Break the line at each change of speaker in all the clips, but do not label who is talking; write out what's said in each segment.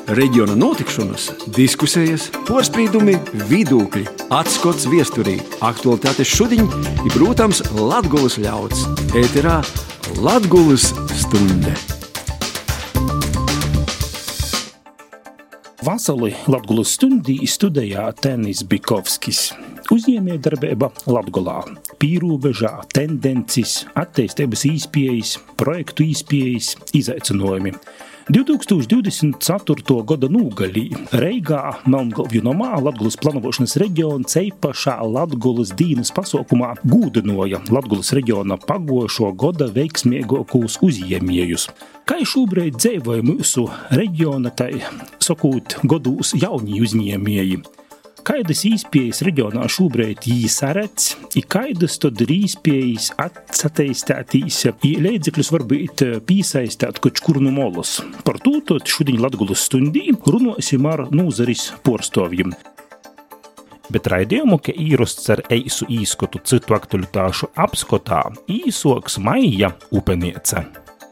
Reģiona notikšanas, diskusijas, porspīdumi, vidūkļi, atskots viesturī, aktualitātes šudiņ i, protams, Latgulas ļauds. Ēterā Latgulas stunde.
Vasali Latgulas stundī studējā Tenis Bikovskis. Uzņēmējdarbība Latgolā, pīrūbežā, tendences, attīstības īspējas, projektu īspējas, izaicinājumi. 2024. gada nūgalī Reigā, Melngalvju nomā, Latgulas planovošanas reģiona ceipašā Latgulas dīnas pasaukumā gūdinoja Latgulas reģiona pagošo gada veiksmīgākos uzņēmējus. Kā šobrīd dzīvoja mūsu reģiona, tai sakūt, godūs jauni uzņēmēji? Kaidas īspējas reģionā šobrīd īsaredz, i kaidas tad ir īspējas atsateistētīs, i leidzekļus varbūt pīsaistēt koč kur no molas. Par to tad šodien Latgulas stundī runosim ar nūzaris porstovjiem. Bet raidījumu, ka īrosts ar eisu īskotu citu aktualitāšu apskotā, īsoks Maija Upeniece.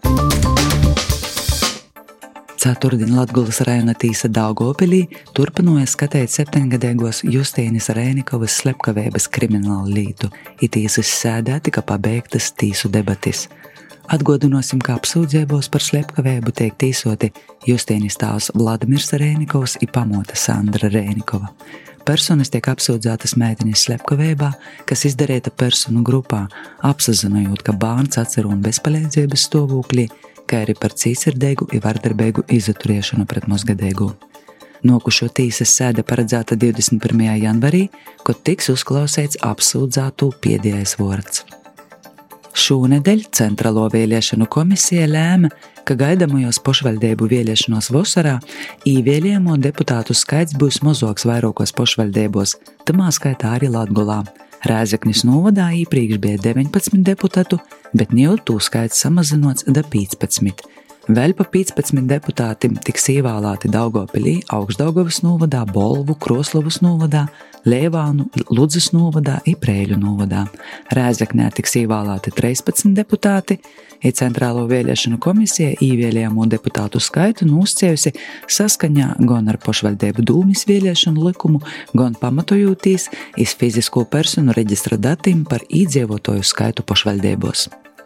Ceturtdien Latgulas rajona tīsa Daugavpilī turpināja skatīt 7-gadīgos Justīnas Rēnikovas slepkavības kriminālu lītu, i tīsas sēdā tika pabeigtas tīsu debatis. Atgādināsim, ka apsūdzībos par slepkavību tiek tīsoti Justīnas tēvs Vladimirs Rēnikovs i pamota Sandra Rēnikova. Personas tiek apsūdzētas meitenes slepkavībā, kas izdarīta personu grupā, apsazinojot, ka bērns atcer un bezpalīdzības stāvoklī, kā arī par cīsirdeigu i vardarbīgu izturēšanu pret mazgadīgu. Nokušo tīsas sēde paredzēta 21. janvarī, kad tiks uzklausīts apsūdzātu pēdējais vārds. Šūnedeļ Centrālo vēlēšanu komisija lēma, ka gaidamajos pašvaldību vēlēšanos vasarā īvēlējamo deputātu skaits būs mazāks vairākos pašvaldībos, tamā skaitā arī Latgolā. Rēzeknis novadā iepriekš bija 19 deputātu, bet jau tū skaits samazinots da 15. Vēl pa 15 deputātim tiks ievēlēti Daugavpilī, Augšdaugavas novadā, Bolvu, Kroslavas novadā, Leivānu, Ludzas novadā i Preiļu novadā. Rēzeknē tiks ievēlēti 13 deputāti, i Centrālo vēlēšanu komisija īvēlējamo deputātu skaitu nosacījusi saskaņā gan ar pašvaldību dūmis vēlēšanu likumu, gan pamatojotīs iz fizisko personu reģistra datim par iedzīvotāju skaitu pašvaldībos.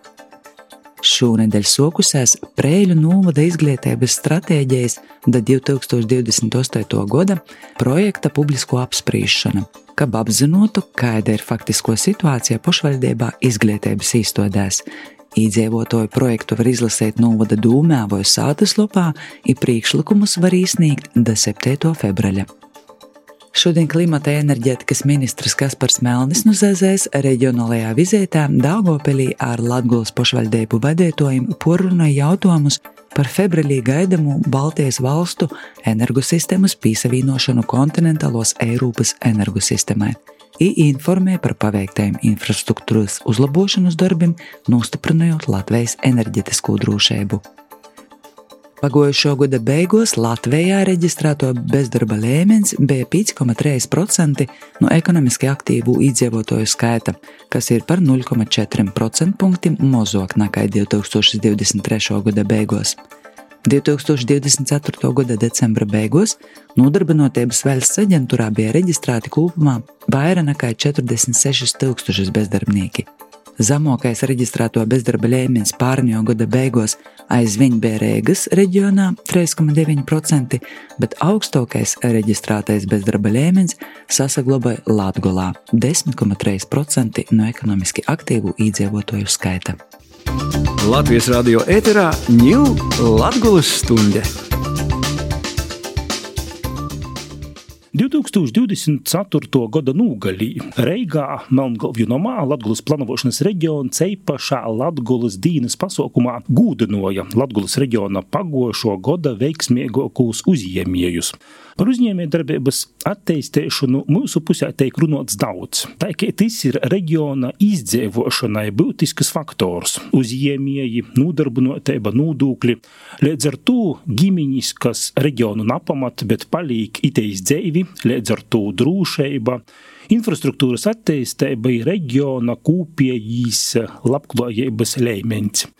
Šūnedeļ sokusēs Preiļu novada izglītības stratēģijas da 2028. gada projekta publisko apsprīšana, kab apzinotu, kāda ir faktisko situācija pašvaldībā izglītības īstodēs. Iedzīvotāju projektu var izlasīt novada dūmē vai sātas lopā, i priekšlikumus var iesniegt da 7. februāra. Šodien klimata enerģētikas ministrs Kaspars Melnis nuzēzēs reģionālajā vizītē Daugavpilī ar Latgulas pašvaldību vadītājiem porunāja jautājumus par februārī gaidamo Baltijas valstu energosistēmas pīsavienošanu kontinentālos Eiropas energosistēmai i informē par paveiktajiem infrastruktūras uzlabošanas darbiem, nostiprinājot Latvijas enerģetisko drošību. Pagojušo gada beigās Latvijā reģistrēto bezdarba līmenis bija 5,3% no ekonomiski aktīvu iedzīvotāju skaita, kas ir par 0,4% punktiem mazāk nekā 2023. gada beigās. 2024. gada decembra beigās Nodarbinātības valsts aģentūrā bija reģistrēti kopumā vairāk nekā 46 000 bezdarbnieki. Zamākais reģistrēto bezdarba līmenis pārņo gada beigās aizvien bija Reigas reģionā 3,9%, bet augstākais reģistrētais bezdarba līmenis sasaglabāja Latgolā 10,3% no ekonomiski aktīvu iedzīvotāju skaita.
Latvijas radio ēterā ņū Latgulas stunde.
2024. gada nūgalī Reigā, Melngalvju nomā, Latgulas planovošanas reģiona ceipašā Latgulas dīnas pasaukumā gūdinoja Latgulas reģiona pagošo gada veiksmīgākos uzņēmējus. Par uzņēmējdarbības attīstīšanu mūsu pusē tiek runāts daudz. Tā kā tas ir reģiona izdzīvošanai būtisks faktors. Uzņēmēji, nodarbinātība, nodokļi. Līdz ar to ģimeņas, kas reģionu napamat, bet palīk itejs dzīvi, līdz ar to drošība, infrastruktūras attīstība ir reģiona kopējīs labklājības līmenis.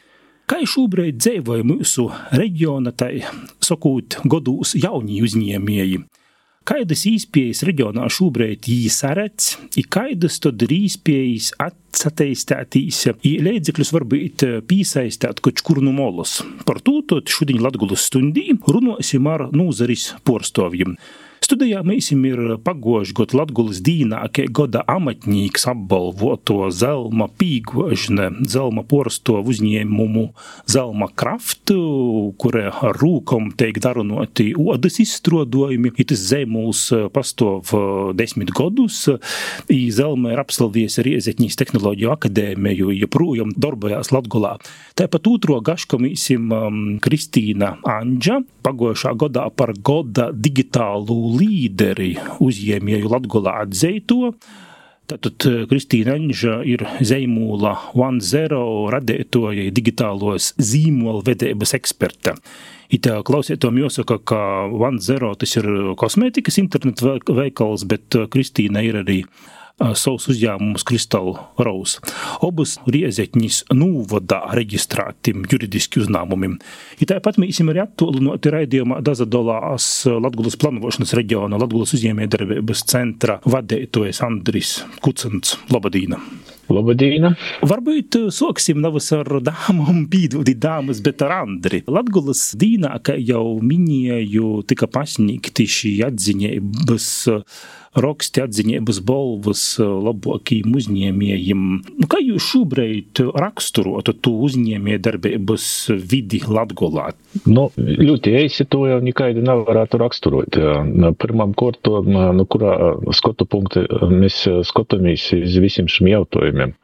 Kā šobrīd dzīvoja mūsu reģiona, tai sakūt, godūs jaunī uzņēmēji? Kaidas īspējas reģionā šobrīd jī saredz, i kaidas tad ir īspējas atsateistētīs, i leidzekļus varbūt pīsaistēt koč kur nu molus. Par to tad šodien Latgulas stundī runosim ar nūzaris porstovjim. Studijā mēsim ir pagož god Latgulas dīnā, kai goda amatnīks apbalvoto Zelma Pīgožne, Zelma porstovu uzņēmumu Zelma Kraft, kure ar rūkom teik darunoti odas izstrodojumi. Itis zeimuls pastov 10 godus, i Zelma ir apsalvies Riezetņīs tehnoloģiju akadēmiju, joprojām darbojās Latgulā. Tāpat otro gašku mēsim Kristīna Anģa, pagojušā godā par goda digitālu līderi uzņēmēju Latgulā atzeito. Tātad Kristīna Anģa ir zeimūla 1.0 radētoja digitālos zīmolvedības eksperta. Itā klausietom jāsaka, ka 1.0 tas ir kosmētikas internetu veikals, bet Kristīna ir arī savus uzņēmumus Crystal Rose. Obus Riezetņīs nūvadā reģistrētim juridiski uzņēmumim. I tāpat mēsim arī attolunoti raidījumā dazadolās Latgulas planovošanas reģiona Latgulas uzņēmējdarbības centra vadētojas Andris Kucins. Labadīna!
Labadīna!
Varbūt soksim navas ar dāmām, pīdūdi dāmas, bet ar Andri. Latgulas dīnā, kā jau minēju, tika pasniegti šī atziņības roksti, atziņības balvas labākajiem uzņēmējiem. Kā jūs šobrīd raksturotu tu uzņēmējdarbības vidi Latgulā?
Ļoti eisi to jau nikaidi nevarētu raksturot. Pirmām kortom, kurā skotu punkti mēs skotamies iz visiem šim jautājumiem.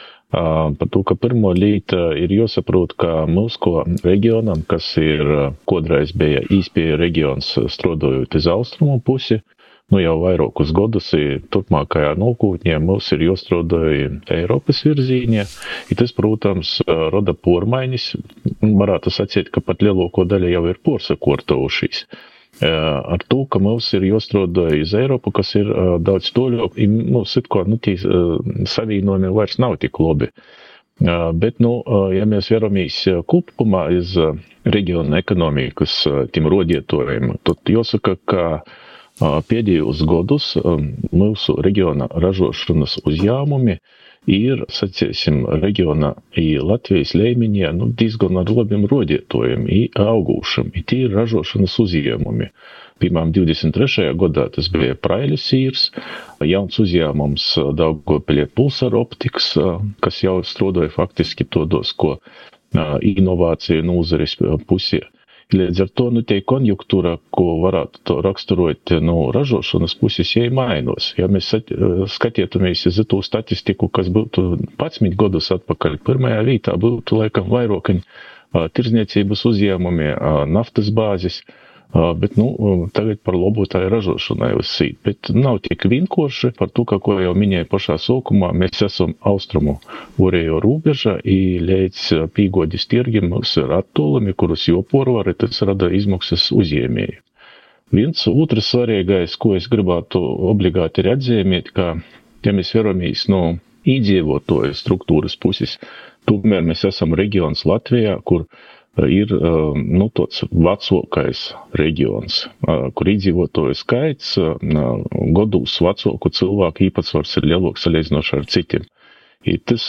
Par to, ka pirmo līta ir jāsaprot, ka mūsu reģionam, kas ir kodreiz bija īspēja reģions strodojot iz austrumu pusi, jau vairākus godus turpmākajā nākotnē mums ir jāstrādā Eiropas virzīņā. I tas, protams, roda pormaiņas. Varētu sacīt, ka pat lielāko daļu jau ir porsakortojušies. Ar to, ka mums ir jāstrādā iz Eiropu, kas ir daudz toļāk, tī savīnojumi vairs nav tik labi. Bet, ja mēs veramies kopumā iz reģiona ekonomikas tim rodietojiem, tad jāsaka, ka pēdējos godus mūsu reģiona ražošanas uzņēmumi ir, sacīsim, reģiona i Latvijas līmeņā diezgan ar labiem rodietojiem i augūšam. I tie ir ražošanas uzņēmumi. Piemēram, 23. gadā tas bija Praiļas īrs, jauns uzņēmums Daugavpilī Pulsar Optics, kas jau strādāja faktiski todos, ko inovācija nūzares pusē. Līdz ar to, tie konjunktūra, ko varētu to raksturot ražošanas puses, ja mainos. Ja mēs skatietumies uz to statistiku, kas būtu 11 gadus atpakaļ, pirmajā vietā būtu laikam vairākaņi tirdzniecības uzņēmumi, naftas bāzes, bet tagad par labu tā ir ražošanai uzsīt. Bet nav tik vienkārši par to, ko jau minēju pašā sākumā, mēs esam austrumu orējo robežā i līdz pīgodis tirgiem mums ir attolumi, kurus joporvari, tas rada izmaksas uzņēmēji. Viens otrs svarīgais, ko es gribētu obligāti ir atzīmēt, ka, ja mēs veramies iedzīvotāju struktūras puses, tomēr mēs esam reģions Latvijā, kur ir tāds vecākais reģions, kur iedzīvotāju skaits godūs vecāku cilvēku īpatsvars ir lielāks salīdzinoši ar citiem. I tas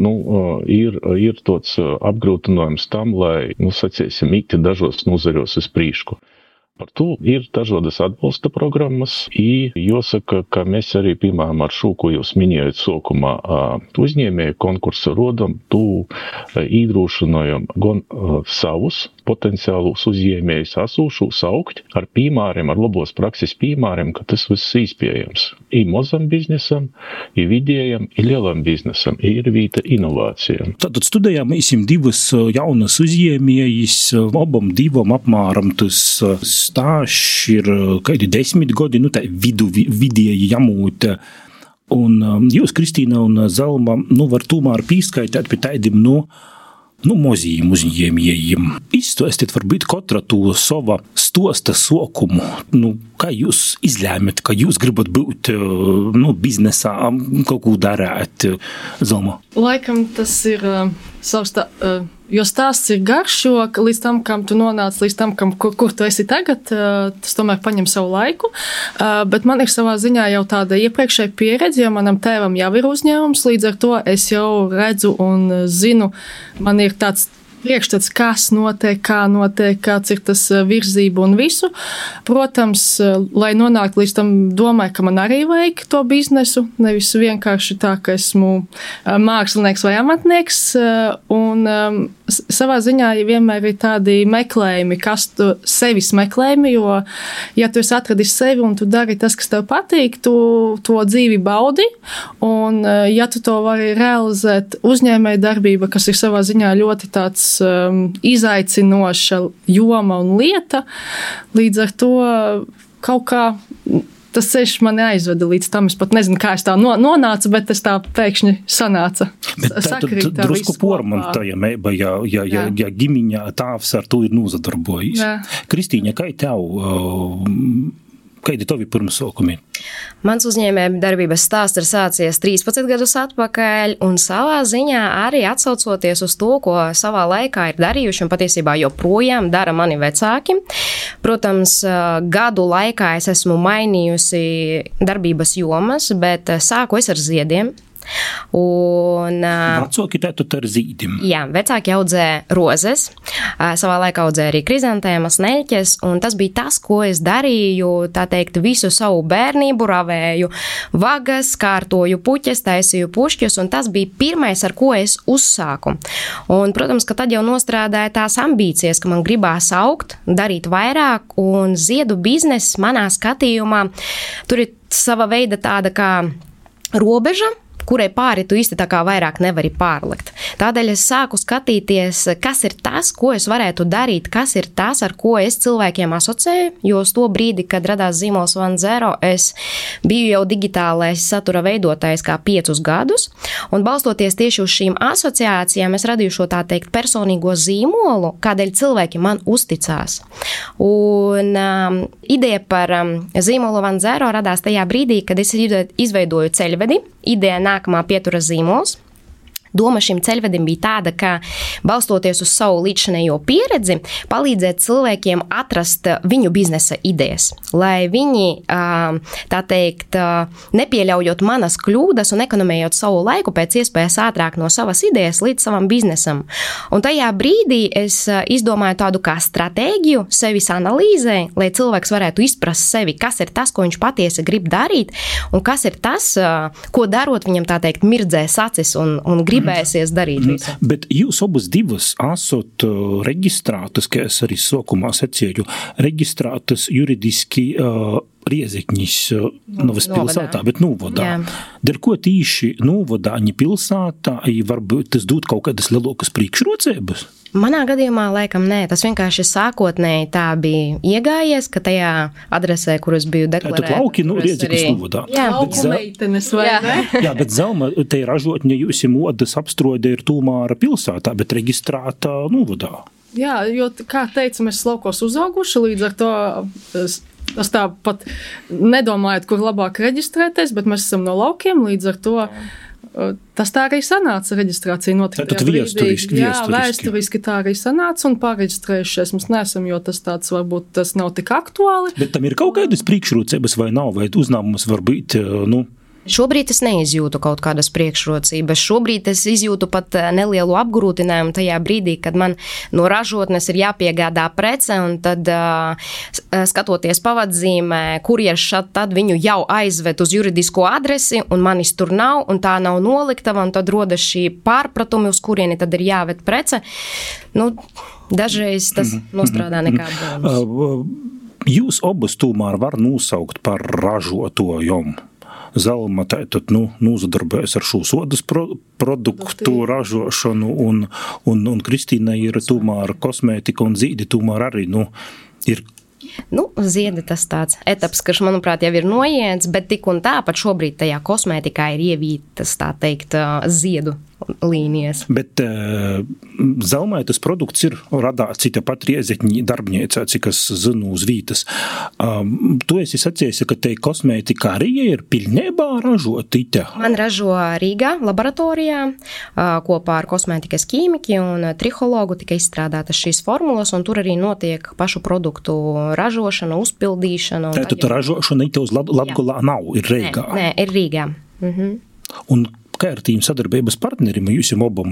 ir tāds apgrūtinājums tam, lai, sacīsim, ikti dažos nozaros uz prīšku. Par to ir dažādas atbalsta programmas, i jāsaka, ka mēs arī, piemēram, ar šo, ko jūs minējat sākumā, uzņēmēju konkursu rodam, tu īdrūšanojam gan savus potenciālus uzņēmējus asūšus augt ar piemēriem, ar labos prakses piemēriem, ka tas viss īspējams. I mazam biznesam, i vidējam, i lielam biznesam, i ir vīta inovācijām.
Tātad studijā mēs divas jaunas uzņēmējas, abam divam apmēram tas stāsts ir kādi 10 gadi, tā vidēji jamūt. Un jūs, Kristīna un Zelma, var tomēr pīskaitāt pie taidim mozījiem uzņēmējiem. Izstāstiet varbūt katra to sava stosta sokumu. Kā jūs izlēmat, ka jūs gribat būt biznesā, kaut ko darāt, Zelma?
Laikam tas ir savs Jo stāsts ir garš, jo līdz tam, kam tu nonāc, līdz tam, kur tu esi tagad, tas tomēr paņem savu laiku. Bet man ir savā ziņā jau tāda iepriekšēja pieredze, jo manam tēvam jau ir uzņēmums, līdz ar to es jau redzu un zinu, man ir tāds priekšstats, kas notiek, kā notiek, kāds ir tas virzība un visu. Protams, lai nonāktu līdz tam, domāju, ka man arī vajag to biznesu, nevis vienkārši tā, ka esmu mākslinieks vai amatnieks. Un savā ziņā vienmēr ir tādi meklējumi, kas tu sevis meklējumi, jo, ja tu esi atradis sevi un tu dari tas, kas tev patīk, tu to dzīvi baudi, un ja tu to vari realizēt uzņēmēja darbība, kas ir savā ziņā ļoti tāds izaicinoša joma un lieta, līdz ar to kaut kā tas ceļš mani aizveda līdz tam. Es pat nezinu, kā es tā nonācu, bet tas tā pēkšņi sanāca.
Bet tā drusku pormantojam, ja gimiņā tāvs ar to ir nozadarbojis. Kristīņa, kā tev, kādi tovi pirmsokumi?
Mans uzņēmēja darbības stāsts ir sācies 13 gadus atpakaļ, un savā ziņā arī atsaucoties uz to, ko savā laikā ir darījuši, un patiesībā joprojām dara mani vecāki. Protams, gadu laikā es esmu mainījusi darbības jomas, bet sāku es ar ziediem. Un,
vecāki tātad ar zīdim.
Jā, vecāki audzē rozes, savā laikā audzē arī krizantēmas, neļķes, un tas bija tas, ko es darīju, tā teikt, visu savu bērnību, ravēju vagas, kārtoju puķes, taisīju pušķus, un tas bija pirmais, ar ko es uzsāku. Un, protams, ka tad jau nostrādāja tās ambīcijas, ka man gribās augt, darīt vairāk, un ziedu bizness manā skatījumā, tur ir sava veida tāda kā robeža, kurai pāri tu īsti tā kā vairāk nevari pārlikt. Tādēļ es sāku skatīties, kas ir tas, ko es varētu darīt, kas ir tas, ar ko es cilvēkiem asociēju, jo uz to brīdi, kad radās zīmols OneZero, es biju jau digitālais satura veidotājs kā 5 gadus, un balstoties tieši uz šīm asociācijām, es radīju šo tā teikt personīgo zīmolu, kādēļ cilvēki man uzticās. Un ideja par zīmolu OneZero radās tajā brīdī, kad es izveidoju ceļvedi, ideja nākamā pietura zīmols. Doma šim ceļvedim bija tāda, ka balstoties uz savu līdzšanējo pieredzi, palīdzēt cilvēkiem atrast viņu biznesa idejas, lai viņi, tā teikt, nepieļaujot manas kļūdas un ekonomējot savu laiku pēc iespējas ātrāk no savas idejas līdz savam biznesam. Un tajā brīdī es izdomāju tādu kā stratēģiju sevis analīzē, lai cilvēks varētu izprast sevi, kas ir tas, ko viņš patiesi grib darīt, un kas ir tas, ko darot viņam, tā teikt, mirdzēs acis un gribēsies darīt visu.
Bet jūs abas divas esat reģistrētas, kā es arī sākumā secēju, reģistrētas juridiski Riezekņis, nevis pilsētā, bet novadā. Dēļ ko tīši novadā, ne pilsētā, varbūt tas dod kaut kādas lielākas priekšrocības?
Manā gadījumā laikam nē, tas vienkārši sākotnēji tā bija iegājies, ka tajā adresē, kur es biju deklarēta.
Tad lauki, Riezekņis novadā.
Jā, lauku meitenes vai ne?
Jā, bet Zelma, te ražotņa jūs modas apstrode ir tūmāra pilsētā, bet reģistrēta novadā.
Jā, jo, kā teicu, mēs laukos uzauguši, līdz ar to es tā pat nedomājot, kur labāk reģistrēties, bet mēs esam no laukiem, līdz ar to tas tā arī sanāca, reģistrācija notika.
Tad vēsturiski.
Jā, vēsturiski tā arī sanāca un pārreģistrējušies mums neesam, jo tas tāds varbūt tas nav tik aktuāli.
Bet tam ir kaut kādas priekšrocības vai nav, vai uzņēmums var būt,
Šobrīd es neizjūtu kaut kādas priekšrocības. Šobrīd es izjūtu pat nelielu apgrūtinājumu tajā brīdī, kad man no ražotnes ir jāpiegādā prece, un tad skatoties pavadzīmē, kurjers šad tad viņu jau aizved uz juridisko adresi, un manis tur nav, un tā nav noliktava, un tad rodas šī pārpratumi, uz kurieni tad ir jāved prece. Dažreiz tas nostrādā nekā bonus.
Jūs abas tomēr var nosaukt par ražotojom. Zelma tātad nozadarbojas ar šo sodas produktu ražošanu, un Kristīna ir tomēr kosmētika un zīdi tomēr arī ir.
Ziedi tas tāds etaps, kas, manuprāt, jau ir noiets, bet tik un tā pat šobrīd tajā kosmētikā ir ievītas, tā teikt, ziedu līnijas.
Bet Zelmai tas produkts ir radāts cita pat Riezekņi darbniecā, cik es zinu uz vītas. Tu esi sacījis, ka te kosmētika arī ir pilnībā ražotīta?
Man ražo Rīgā laboratorijā kopā ar kosmētikas ķīmiķi un trihologu tika izstrādātas šīs formulas, un tur arī notiek pašu produktu ražošana, uzpildīšana.
Tātad ražošana it uz Latgolā nav, ir Rīgā?
Nē, ir Rīgā. Un
kā ar tīm sadarbības partneriem jūs jau obam,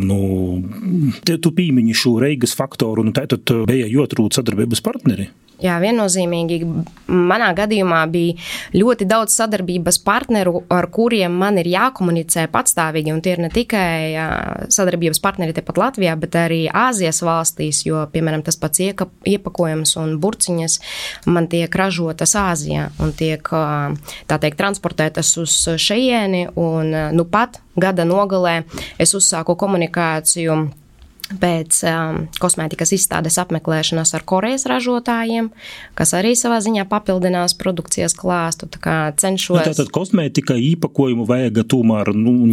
tu pīmiņi šo Reigas faktoru, tātad bija jotrūt sadarbības partneri?
Jā, viennozīmīgi. Manā gadījumā bija ļoti daudz sadarbības partneru, ar kuriem man ir jākomunicē patstāvīgi, un tie ir ne tikai sadarbības partneri tepat Latvijā, bet arī Āzijas valstīs, jo, piemēram, tas pats iepakojums un burciņas man tiek ražotas Āzijā un tiek, tā teikt, transportētas uz šejieni, un pat gada nogalē es uzsāku komunikāciju pēc kosmētikas izstādes apmeklēšanas ar Korejas ražotājiem, kas arī savā ziņā papildinās produkcijas klāstu, tā kā cenšos.
Tātad kosmētika īpakojumu vajag tomēr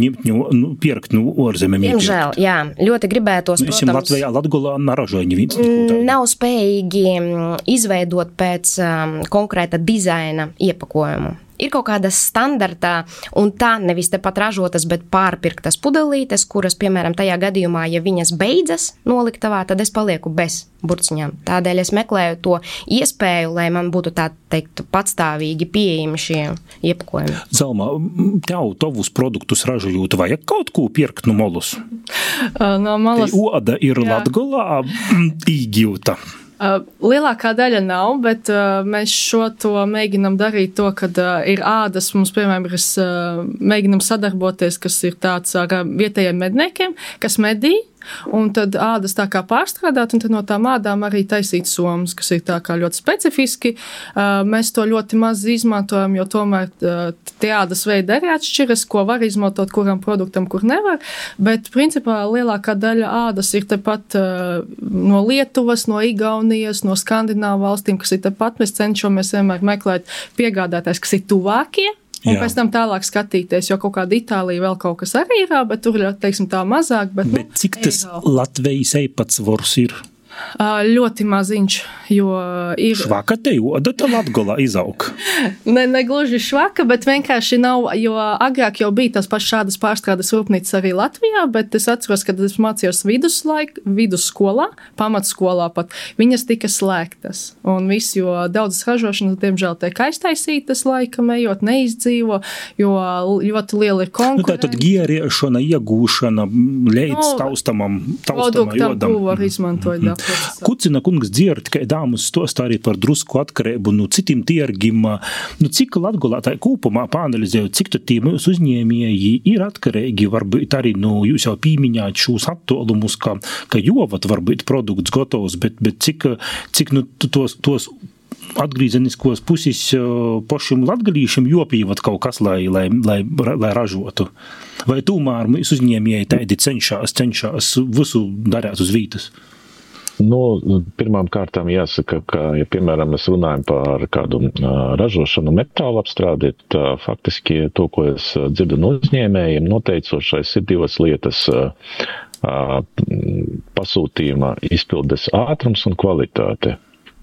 pierkt ārzemēm.
Diemžēl, jā, ļoti gribētos,
protams. Latvijā, Latgolā naražoja neviens.
Nav spējīgi izveidot pēc konkrēta dizaina iepakojumu. Ir kaut kādas standartā, un tā nevis tepat ražotas, bet pārpirktas pudelītes, kuras, piemēram, tajā gadījumā, ja viņas beidzas noliktavā, tad es palieku bez burciņām. Tādēļ es meklēju to iespēju, lai man būtu, tā teikt, patstāvīgi pieejami šie iepakojumi.
Zelma, tev tavus produktus ražojot, vajag kaut ko pirkt no molus?
No malas.
Te oda ir Latgolā īgjūta.
Lielākā daļa nav, bet mēs šo to mēģinam darīt to, kad ir ādas, mums, piemēram, mēģinam sadarboties, kas ir tāds ar vietējiem medniekiem, kas medī, un tad ādas tā kā pārstrādāt, un tad no tām ādām arī taisīt somas, kas ir tā kā ļoti specifiski. Mēs to ļoti maz izmantojam, jo tomēr tie ādas veidi arī atšķiras, ko var izmantot kuram produktam, kur nevar, bet principā lielākā daļa ādas ir tepat no Lietuvas, no Igaunijas, no Skandināvu valstīm, kas ir tepat. Mēs cenšamies vienmēr meklēt piegādātājs, kas ir tuvākie. Un pēc tam tālāk skatīties, jo kaut kāda Itālija vēl kaut kas arī ir, bet tur ir, teiksim, tā mazāk. Bet
cik tas Latvijas īpatsvars ir?
Ļoti maziņš, jo ir...
Švaka te oda tā Latgolā izaug?
Ne gluži švaka, bet vienkārši nav, jo agrāk jau bija tās pašas šādas pārstrādes rūpnīcas arī Latvijā, bet es atceros, kad es mācījos vidusskolā, pamatskolā pat, viņas tika slēgtas. Un viss, jo daudzas ražošanas, diemžēl, tiek aiztaisītas laikam ejot, neizdzīvo, jo ļoti liela ir konkurence.
Tātad gierēšana, iegūšana, līdz taustamam
produktam,
jodam.
ko var izmantot.
Kucina kungs dzird, ka dāmas stostā arī par drusku atkarību citiem tirgim. Cik Latgolā tā kopumā pāanalizējot, cik tad tie mūsu uzņēmēji ir atkarīgi, varbūt arī, jūs jau pīmiņāt šos attolumus, ka jovat varbūt produkts gotovs, bet cik tos atgrīzeniskos pusis pašiem latgalīšiem jopīvat kaut kas, lai ražotu? Vai tomēr mūsu uzņēmēji tādi cenšas visu darēt uz vītas?
Pirmām kārtām jāsaka, ka, ja, piemēram, mēs runājam par kādu ražošanu metāla apstrādi, tad faktiski to, ko es dzirdu no uzņēmējiem, noteicošais ir divas lietas pasūtījuma izpildes ātrums un kvalitāte.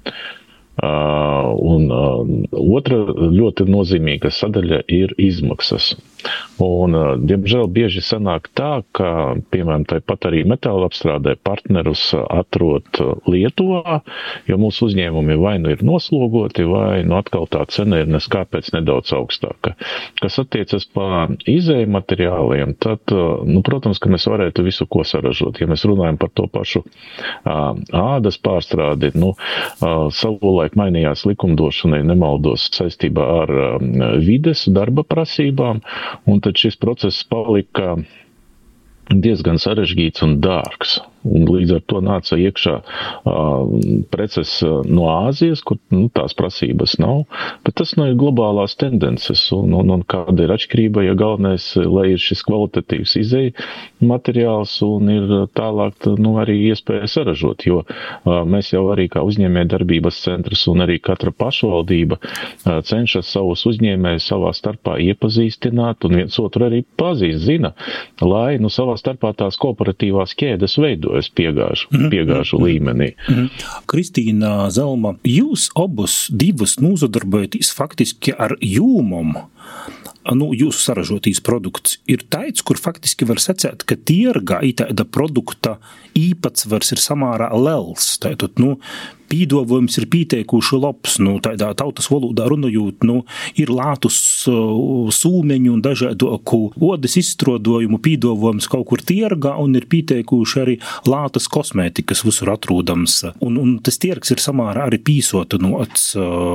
Un otra ļoti nozīmīga sadaļa ir izmaksas. Un, diemžēl, bieži sanāk tā, ka, piemēram, tāpat arī metāla apstrādē partnerus atrod Lietuvā, jo mūsu uzņēmumi vai nu ir noslogoti, vai nu atkal tā cena ir neskāpēc nedaudz augstāka. Kas attiecas par izēju materiāliem, tad, protams, ka mēs varētu visu ko saražot. Ja mēs runājam par to pašu ādas pārstrādi, savulaik mainījās likumdošanai, nemaldos, saistībā ar vides darba prasībām, un tad šis process palika diezgan sarežģīts un dārgs. Un līdz ar to nāca iekšā preces no Āzijas, kur tās prasības nav, bet tas ir globālās tendences. Un kāda ir atšķirība, ja galvenais, lai ir šis kvalitatīvs izēja materiāls un ir tālāk arī iespēja saražot, jo mēs jau arī kā uzņēmē darbības centrs un arī katra pašvaldība cenšas savus uzņēmējus savā starpā iepazīstināt un viens otru arī pazīst, zina, lai savā starpā tās kooperatīvās ķēdes veidojas piegāžu līmenī.
Kristīna, Zelma, jūs divas nozadarbojaties faktiski ar jūmom. Jūsu saražotīs produkts ir tāds, kur faktiski var sacēt, ka tirgā tāda produkta īpatsvars ir samārā liels. Tātad, pīdovojums ir pīteikuši labs, tādā tautas valodā runājot, ir lātus sūmeņu un dažādoku odas izstrodojumu pīdovojums kaut kur tirgā un ir pīteikuši arī lātas kosmētikas visur atrodams. Un tas tirgs ir samārā arī pīsotanots.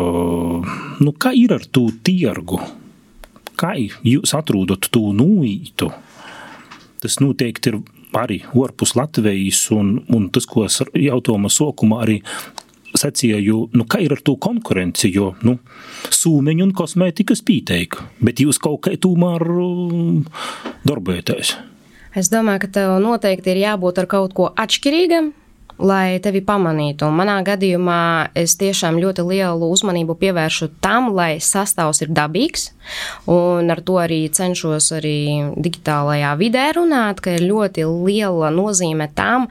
Kā ir ar tū tirgu? Kā jūs atrūdot tū nūītu? Tas noteikti ir arī orpus Latvijas un tas, ko es jautājuma sokumā arī sacīju, kā ir ar tū konkurenci, jo, sūmeņu un kosmētikas pīteiku, bet jūs kaut kā tūmēr darbojaties.
Es domāju, ka tev noteikti ir jābūt ar kaut ko atšķirīgam, lai tevi pamanītu. Manā gadījumā es tiešām ļoti lielu uzmanību pievēršu tam, lai sastāvs ir dabīgs, un ar to arī cenšos arī digitālajā vidē runāt, ka ir ļoti liela nozīme tam,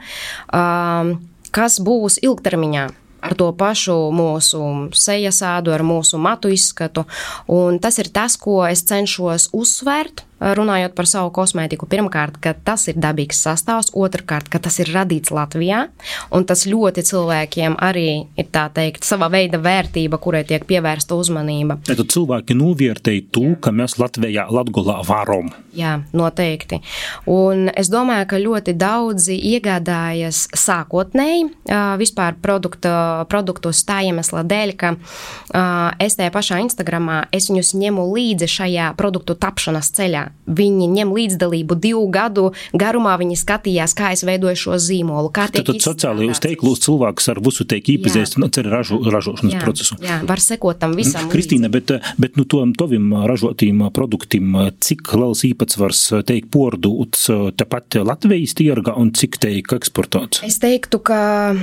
kas būs ilgtermiņā. Ar to pašu mūsu sejasādu, ar mūsu matu izskatu, un tas ir tas, ko es cenšos uzsvērt, runājot par savu kosmētiku. Pirmkārt, ka tas ir dabīgs sastāvs, otrkārt, ka tas ir radīts Latvijā, un tas ļoti cilvēkiem arī ir tā teikt sava veida vērtība, kurai tiek pievērsta uzmanība.
Tad cilvēki novērtēja to, ka mēs Latvijā Latgolā varam.
Jā, noteikti. Un es domāju, ka ļoti daudzi iegādājas sākotnēji vispār produktu stājiemesla dēļ, ka es tajā pašā Instagramā, es viņus ņemu līdzi šajā produktu tapšanas ceļā. Viņi ņem līdzdalību 2 gadu garumā, viņi skatījās, kā es veidoju šo zīmolu, kā tiek
izstrādāts. Tad sociālajos teiklūs cilvēks ar visu tiek īpazīst un cer ražošanas procesu.
Jā, var sekot tam visam
Kristīna, bet tovim ražotīm produktim, cik liels īpatsvars teik pordūts tepat Latvijas tirga un cik teik eksportāts?
Es teiktu, ka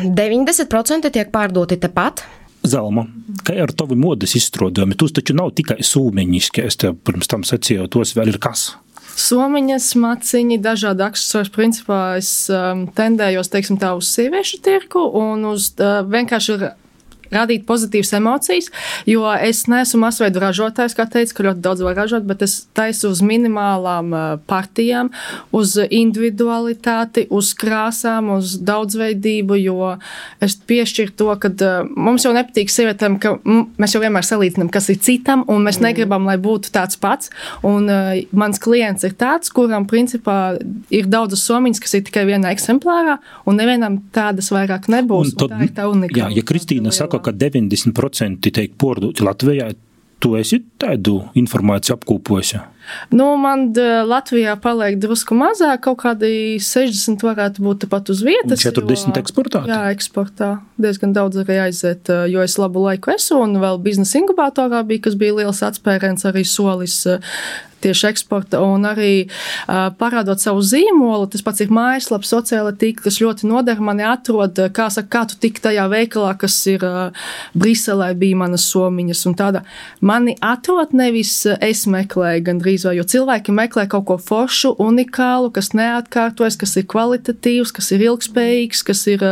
90% tiek pārdoti tepat.
Zelma, kā ar tavi modes izstrādājumi? Tos taču nav tikai sūmeņiski, es tev pirms tam sacīju, tos vēl ir kas?
Somiņas, maciņi, dažādi aksesuāri. Principā es tendējos, teiksim tā, uz sieviešu tirku un uz vienkārši radīt pozitīvas emocijas, jo es neesmu masveidu ražotājs, kā teicu, ka ļoti daudz var ražot, bet es taisu uz minimālām partijām, uz individualitāti, uz krāsām, uz daudzveidību, jo es piešķiru to, ka mums jau nepatīk sievietēm, ka mēs jau vienmēr salīdzinām, kas ir citam, un mēs negribam, lai būtu tāds pats. Un mans klients ir tāds, kuram principā ir daudzas somiņas, kas ir tikai vienā eksemplārā, un nevienam tādas vairāk nebūs.
Un tad,
tā ir tā unikāla.
Jā, ja Kristīna saka, ka 90% tiek pārdoti Latvijā, tu esi tādu informāciju apkūpojusi?
Man Latvijā paliek drusku mazāk, kaut kādi 60 varētu būt pat uz vietas.
Un 40 eksportā?
Jā, eksportā. Diezgan daudz arī aiziet, jo es labu laiku esu, un vēl biznesa inkubatorā bija, kas bija liels atspēriens, arī solis tieši eksporta, un arī parādot savu zīmolu, tas pats ir mājaslapa, sociāla tīkla, kas ļoti nodara mani atrod, kā tu tiki tajā veikalā, kas ir Briselē bija manas somiņas, un tāda. Mani atrod nevis es meklēju gandrīz vai, jo cilvēki meklē kaut ko foršu, unikālu, kas neatkārtojas, kas ir kvalitatīvs, kas ir ilgspējīgs, kas ir,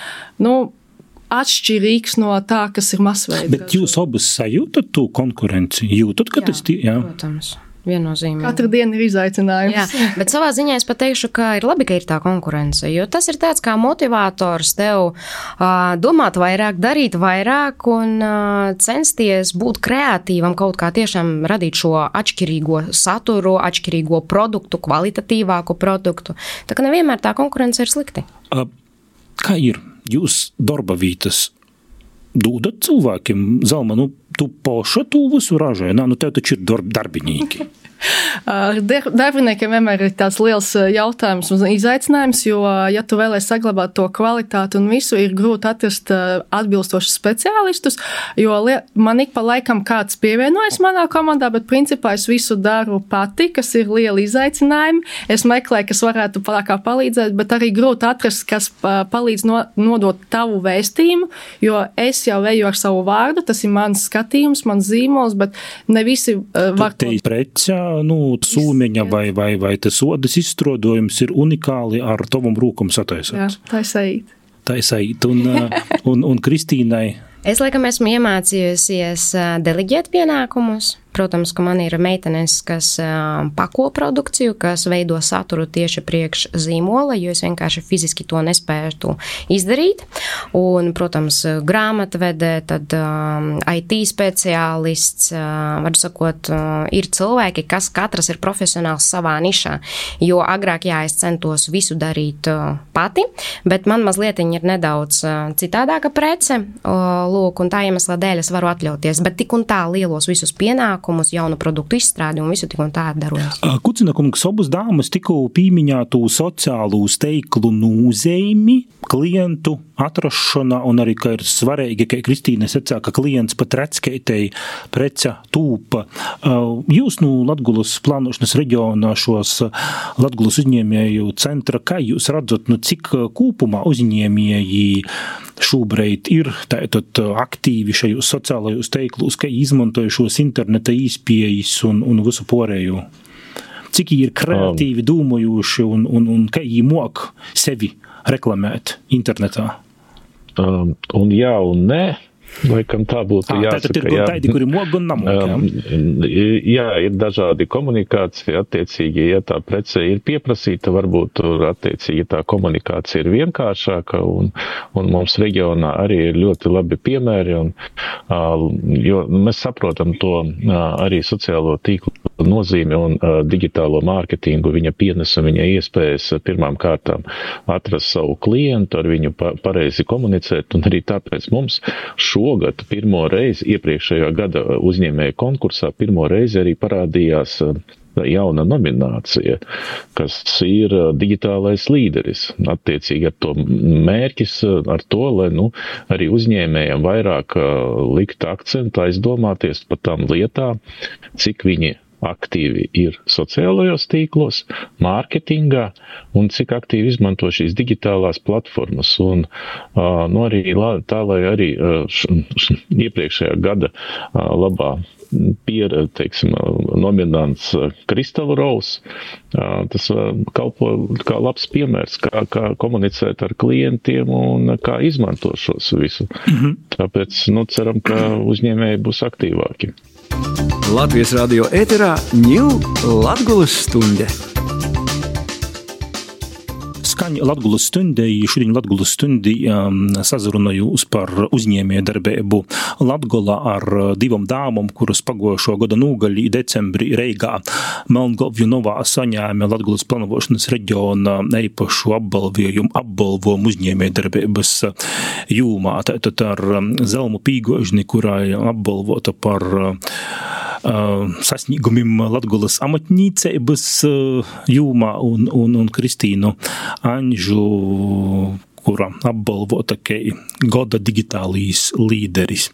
atšķirīgs no tā, kas ir masveida.
Bet jūs abas sajūtat to konkurenci? Jūtat, ka tas
jā, protams. Viennozīmīgi.
Katra diena ir izaicinājums.
Jā, bet savā ziņā es pat teikšu, ka ir labi, ka ir tā konkurence, jo tas ir tāds kā motivators tev domāt vairāk, darīt vairāk un censties būt kreatīvam, kaut kā tiešām radīt šo atšķirīgo saturu, atšķirīgo produktu, kvalitatīvāku produktu. Tā ka nevienmēr tā konkurence ir slikti.
Kā ir? Jūs darba vītas dūdat cilvēkiem? Zelma, tu poša tu visu ražoji? Tev taču ir darbinīki.
Ar darbiniekiem vienmēr ir tāds liels jautājums un izaicinājums, jo, ja tu vēlēsi saglabāt to kvalitāti un visu, ir grūti atrast atbilstošus speciālistus, jo man ik pa laikam kāds pievienojas manā komandā, bet principā es visu daru pati, kas ir lieli izaicinājumi. Es meklēju, kas varētu palīdzēt, bet arī grūti atrast, kas palīdz nodot tavu vēstījumu, jo es jau eju ar savu vārdu, tas ir mans skatījums skatījums, mans zīmols, bet ne visi var
to. Te preca, sūmeņa vai tas odas izstrādājums ir unikāli ar tavam rūkam sataisāts.
Jā, tā
saīt. Un Kristīnai?
Es, laikam, esmu iemācījusies deleģēt pienākumus. Protams, ka man ir meitenes, kas pako produkciju, kas veido saturu tieši priekš zīmola, jo es vienkārši fiziski to nespētu izdarīt. Un, protams, grāmatvede, tad IT speciālists, varu sakot, ir cilvēki, kas katrs ir profesionāls savā nišā. Jo agrāk, es centos visu darīt pati, bet man mazliet ir nedaudz citādāka prece, lūk, un tā iemesla dēļ es varu atļauties, bet tik un tā lielos visus pienākumus, jaunu produktu izstrādi un visu tik un tā darojos.
Kucina kungs, abas dāmas tikko pīmiņātu sociālu steiklu nozīmi, klientu atrašana un arī, ka ir svarīgi, ka Kristīne sacā, ka klients pat reckeitei preca tūpa. Jūs Latgulas plānošanas reģionā šos Latgulas uzņēmēju centra, kā jūs radzat, cik kūpumā uzņēmēji šobrīd ir tātad aktīvi šajos sociālajos teiklus, ka izmantojušos interneta īspējas un visu pārējo? Cik ir kreatīvi domājuši un kā viņi mok sevi reklamēt internetā?
Un jā, un nē. Laikam tā būtu jāsaka.
Tātad ir tādi, kuri mog un namok,
jā, ir dažādi komunikācija, attiecīgi, ja tā prece ir pieprasīta, varbūt tur attiecīgi tā komunikācija ir vienkāršāka, un mums reģionā arī ir ļoti labi piemēri, jo mēs saprotam to arī sociālo tīklu nozīmi un digitālo mārketingu, viņa pienesu, viņa iespējas pirmām kārtām atrast savu klientu, ar viņu pareizi komunicēt, un arī tāpēc mums šogad pirmo reizi iepriekšējā gada uzņēmēju konkursā pirmo reizi arī parādījās jauna nominācija, kas ir digitālais līderis. Attiecīgi ar to mērķis, ar to, lai arī uzņēmējiem vairāk likt akcentu, aizdomāties par tām lietām, cik viņi aktīvi ir sociālajos tīklos, mārketingā un cik aktīvi izmanto šīs digitālās platformas. Un arī tā, lai arī iepriekšējā gada labā nominants Crystal Rose, tas kalpo kā labs piemērs, kā komunicēt ar klientiem un kā izmanto šos visu. Tāpēc, ceram, ka uzņēmēji būs aktīvāki.
Latvijas radio ēterā Ņū Latgulas stunde.
Skaņa Latgulas stundē, šodien Latgulas stundī sazrunājos par uzņēmējdarbību Latgolā ar divam dāmam, kuras pagojušo gada nūgaļī decembrī Reigā Melngalvju novā saņēma Latgulas plānošanas reģiona eipašu apbalvojumu uzņēmējdarbības jūmā. Tātad ar Zelmu Pīgožni, kurai apbalvota par sasniegumiem Latgulas amatnīceibas jūmā un Kristīnu Anžu, kura apbalvota kā gada digitālīs līderis.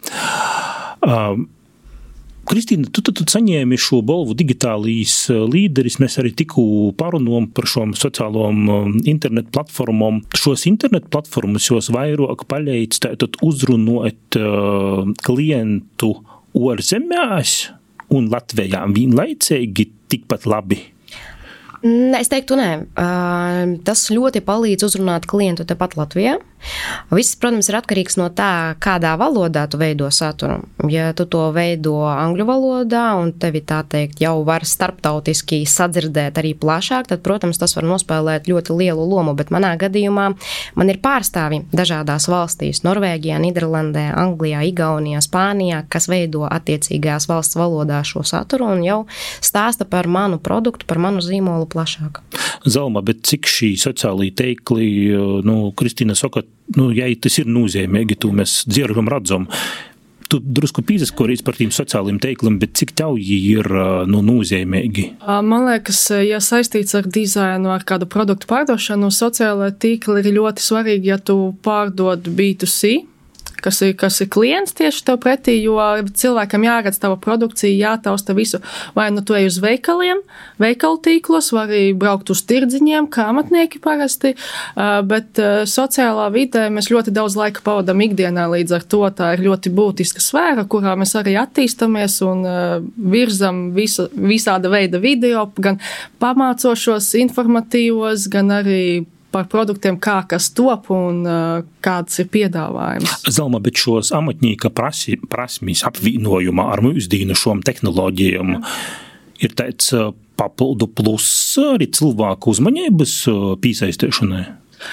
Kristīna, tu saņēmi šo balvu digitālīs līderis, mēs arī tikko parunājam par šom sociālom internet platformom. Šos internet platformas jūs vairāk paļēc tātad uzrunot klientu ārzemēs un Latvijā vienlaicīgi tikpat labi?
Es teiktu, nē. Tas ļoti palīdz uzrunāt klientu tepat Latvijā. Viss, protams, ir atkarīgs no tā, kādā valodā tu veido saturu. Ja tu to veido angļu valodā un tevi tā teikt jau var starptautiski sadzirdēt arī plašāk, tad, protams, tas var nospēlēt ļoti lielu lomu, bet manā gadījumā man ir pārstāvi dažādās valstīs - Norvēģijā, Nīderlandē, Anglijā, Igaunijā, Spānijā, kas veido attiecīgās valsts valodā šo saturu un jau stāsta par manu produktu, par manu zīmolu plašāk.
Zelma, bet cik šī sociālī teikli, Kristīna saka, ja tas ir nozīmīgi, to mēs dzieržam radzam. Tu drusku pīzaskorīs par tiem sociāliem teikliem, bet cik tev ir nozīmīgi?
Man liekas, ja saistīts ar dizainu, ar kādu produktu pārdošanu, sociālai tīkli ir ļoti svarīgi, ja tu pārdod B2C, kas ir klients tieši tev pretī, jo cilvēkam jāredz tava produkcija, jātausta visu. Vai nu tu ej uz veikaliem, veikalu tīklos, var arī braukt uz tirdziņiem, kā amatnieki parasti, bet sociālā vidē mēs ļoti daudz laika pavadam ikdienā, līdz ar to tā ir ļoti būtiska sfēra, kurā mēs arī attīstamies un virzam visāda veida video, gan pamācošos, informatīvos, gan arī par produktiem, kā kas top un kāds ir piedāvājums.
Zelma, bet šos amatņīka prasmīs apvienojumā ar mūsdīnušom tehnoloģijām ir tāds papildu pluss arī cilvēku uzmanības piesaistīšanai?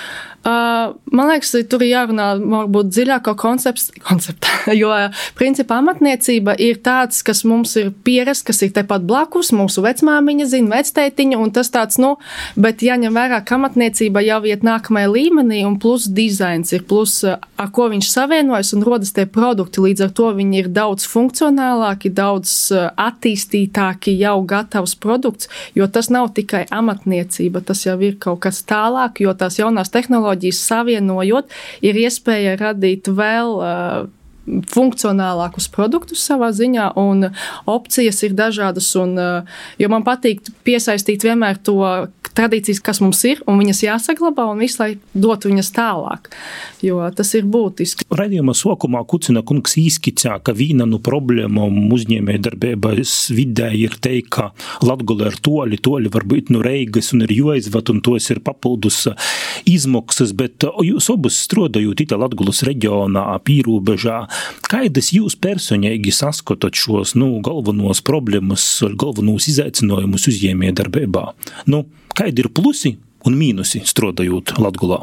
Man liekas, tur jārunā varbūt dziļāko konceptā, jo principā amatniecība ir tāds, kas mums ir pierasts, kas ir tepat blakus, mūsu vecmāmiņa zina, vectētiņa, un tas tāds, bet jāņem vērā, ka amatniecība jau iet nākamajā līmenī, un plus dizains ir, plus ar ko viņš savienojas un rodas tie produkti, līdz ar to viņi ir daudz funkcionālāki, daudz attīstītāki, jau gatavs produkts, jo tas nav tikai amatniecība, tas jau ir kaut kas tālāk, jo tās jaunās tehnoloģijas savienojot, ir iespēja radīt vēl funkcionālākus produktus savā ziņā, un opcijas ir dažādas, jo man patīk piesaistīt vienmēr to tradīcijas, kas mums ir, un viņas jāsaglabā, un visu laiku dot viņas tālāk, jo tas ir būtiski.
Raidījuma sokumā Kucina kungs īskicā, ka vīna no problēmām uzņēmējdarbības vidē ir teikt, ka Latgola ir toļi varbūt no Reigas un ir jāizvad, un tos ir papildus izmaksas, bet jūs obus strodojot itā Latgolas reģionā, pīrūbežā, kaidas jūs personīgi saskotat šos, galvenos problēmas, galvenos izaicinājumus uzņēmējdarbībā? Kādi ir plusi un mīnusi strodojot Latgolā?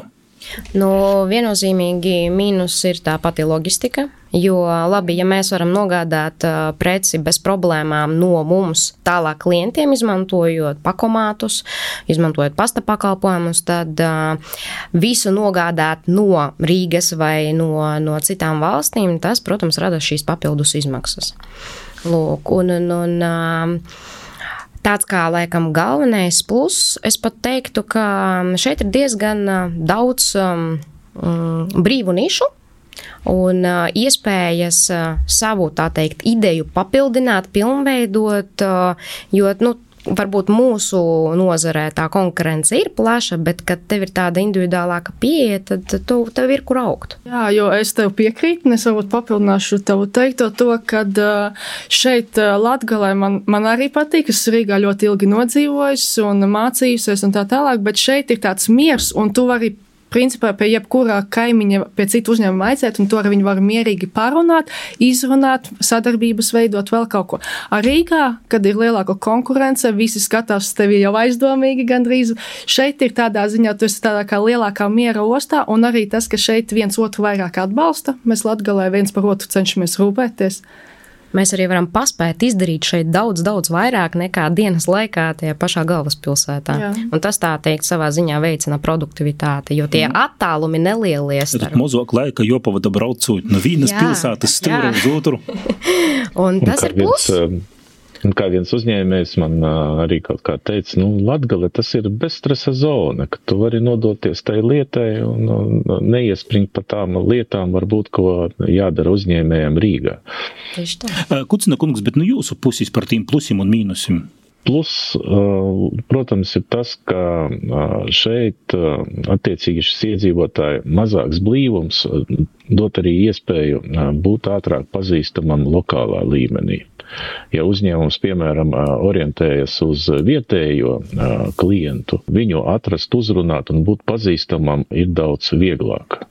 Viennozīmīgi mīnus ir tā pati loģistika, jo labi, ja mēs varam nogādāt preci bez problēmām no mums tālāk klientiem, izmantojot pakomātus, izmantojot pasta pakalpojumus, tad visu nogādāt no Rīgas vai no citām valstīm, tas, protams, rada šīs papildus izmaksas. Lūk, un tāds kā, laikam, galvenais pluss, es pat teiktu, ka šeit ir diezgan daudz brīvu nišu un iespējas savu, tā teikt, ideju papildināt, pilnveidot, jo, varbūt mūsu nozarē tā konkurence ir plaša, bet, kad tev ir tāda individuālāka pieeja, tad tev ir kur augt.
Jā, jo es tev piekrītu, es varbūt papildināšu tev teikto to, kad šeit Latgalē man arī patīk, es Rīgā ļoti ilgi nodzīvojis un mācījusies un tā tālāk, bet šeit ir tāds miers, un tu vari principā pie jebkurā kaimiņa, pie citu uzņēmuma aiziet, un to ar viņu var mierīgi parunāt, izrunāt, sadarbības veidot vēl kaut ko. Ar Rīgā, kad ir lielāka konkurence, visi skatās tevi jau aizdomīgi gandrīz. Šeit ir tādā ziņā, tu esi tādā kā lielākā miera ostā, un arī tas, ka šeit viens otru vairāk atbalsta. Mēs Latgalē viens par otru cenšamies rūpēties.
Mēs arī varam paspēt izdarīt šeit daudz vairāk nekā dienas laikā tajā pašā galvaspilsētā. Jā. Un tas, tā teikt, savā ziņā veicina produktivitāti, jo tie attālumi nelielie starp.
Mazāk laika jopavada braucot no vienas pilsētas stūra uz otru.
Un tas ir plus.
Un kā viens uzņēmējs man arī kaut kā teica, Latgale tas ir bezstresa zona, ka tu vari nodoties tai lietai un neiespringt pa tām lietām, varbūt, ko jādara uzņēmējiem Rīgā.
Tieši tā.
Kucina kungs, bet jūsu pusis par tiem plusim un mīnusim?
Plus, protams, ir tas, ka šeit attiecīgi šis iedzīvotāji mazāks blīvums dot arī iespēju būt ātrāk pazīstamam lokālā līmenī. Ja uzņēmums, piemēram, orientējas uz vietējo klientu, viņu atrast, uzrunāt un būt pazīstamam ir daudz vieglāk.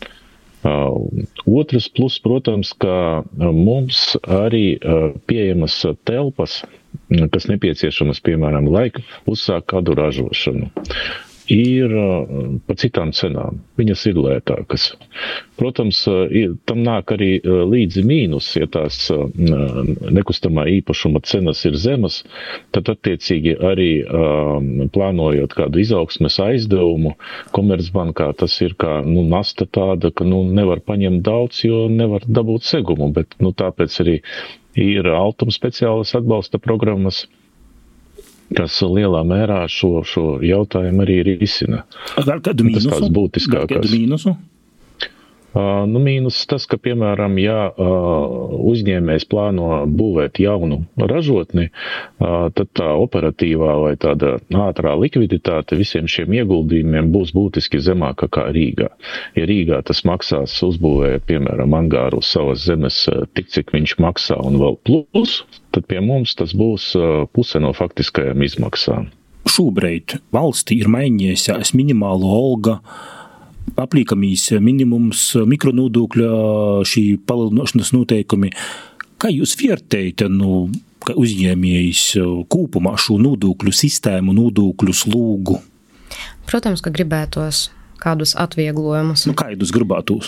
Otrs plus, protams, ka mums arī pieejamas telpas, kas nepieciešamas, piemēram, laika uzsākt kādu ražošanu, ir par citām cenām. Viņas ir lētākas. Protams, tam nāk arī līdzi mīnus, ja tās nekustamā īpašuma cenas ir zemas, tad attiecīgi arī plānojot kādu izaugsmes aizdevumu Komercbankā, tas ir kā nasta tāda, ka nevar paņemt daudz, jo nevar dabūt segumu, bet tāpēc arī ir Altuma speciālas atbalsta programmas, kas lielā mērā šo jautājumu arī risina.
Vēl kādu mīnusu?
Tas tāds būtiskākais. Mīnus tas, ka, piemēram, ja uzņēmējs plāno būvēt jaunu ražotni, tad tā operatīvā vai tāda ātrā likviditāte visiem šiem ieguldījumiem būs būtiski zemāka kā Rīgā. Ja Rīgā tas maksās uzbūvēt, piemēram, angāru uz savas zemes tik, cik viņš maksā un vēl plus, tad pie mums tas būs puse no faktiskajām izmaksām.
Šobrīd valstī ir mainījies minimālo alga, aplīkamīs minimums, mikronodokļa šī palielināšanas noteikumi. Kā jūs vērtējat, kā uzņēmējs kopumā šo nodokļu sistēmu, nodokļu slūgu?
Protams, ka gribētos kādus atvieglojumus.
Kādus gribētos?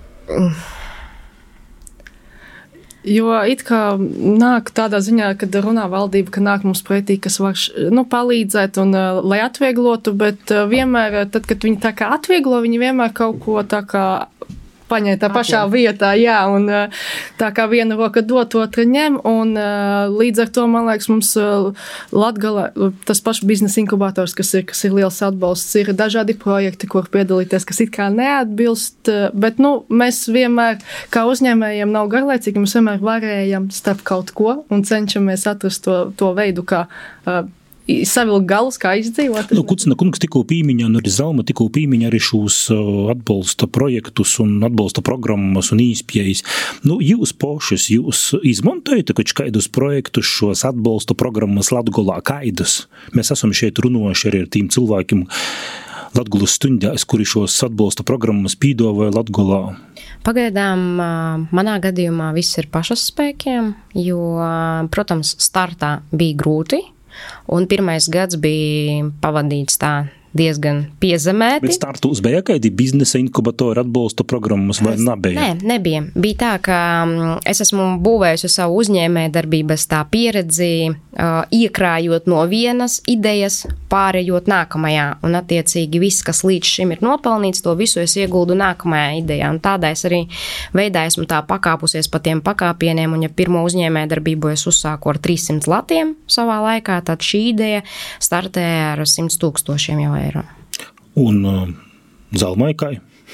Jo it kā nāk tādā ziņā, kad runā valdība, ka nāk mums pretī, kas var palīdzēt un lai atvieglotu, bet vienmēr, tad, kad viņi tā kā atvieglo, viņi vienmēr kaut ko tā kā paņēma tā pašā vietā, jā, un tā kā viena roka dot, otra ņem, un līdz ar to, man liekas, mums Latgala, tas pašs biznesa inkubators, kas ir liels atbalsts, ir dažādi projekti, kur piedalīties, kas it kā neatbilst, bet, mēs vienmēr, kā uzņēmējiem nav garlaicīgi, mēs vienmēr varējam starp kaut ko un cenšamies atrast to veidu, kā savilkt galus, kā izdzīvot.
Kucina kungs tikko pīmiņa, un arī Zalma tikko pīmiņa arī šos atbalsta projektus un atbalsta programmas un īspējas. Jūs pošas, jūs izmantojat kādus projektus, šos atbalsta programmas Latgolā, kaidus? Mēs esam šeit runājuši arī ar tiem cilvēkiem Latgolas stundās, kuri šos atbalsta programmas pīdāvāja Latgolā.
Pagaidām manā gadījumā viss ir pašas spēkiem, jo, protams, startā bija grūti. Un pirmais gads bija pavadīts tā diezgan piezemēti.
Bet startus bija kādi biznesa inkubatori atbalsta programmas vai nebija?
Nē, nebija. Bija tā, ka es esmu būvējusi savu uzņēmējdarbības tā pieredzi, iekrājot no vienas idejas, pārējot nākamajā. Un attiecīgi viss, kas līdz šim ir nopelnīts, to visu es ieguldu nākamajā idejā. Un tādā es arī veidā esmu tā pakāpusies pa tiem pakāpieniem, un ja pirmo uzņēmējdarbību es uzsāku ar 300 latiem savā laikā, tad šī ideja startēja ar 100,000 jau eiro.
Un Zalmai kā?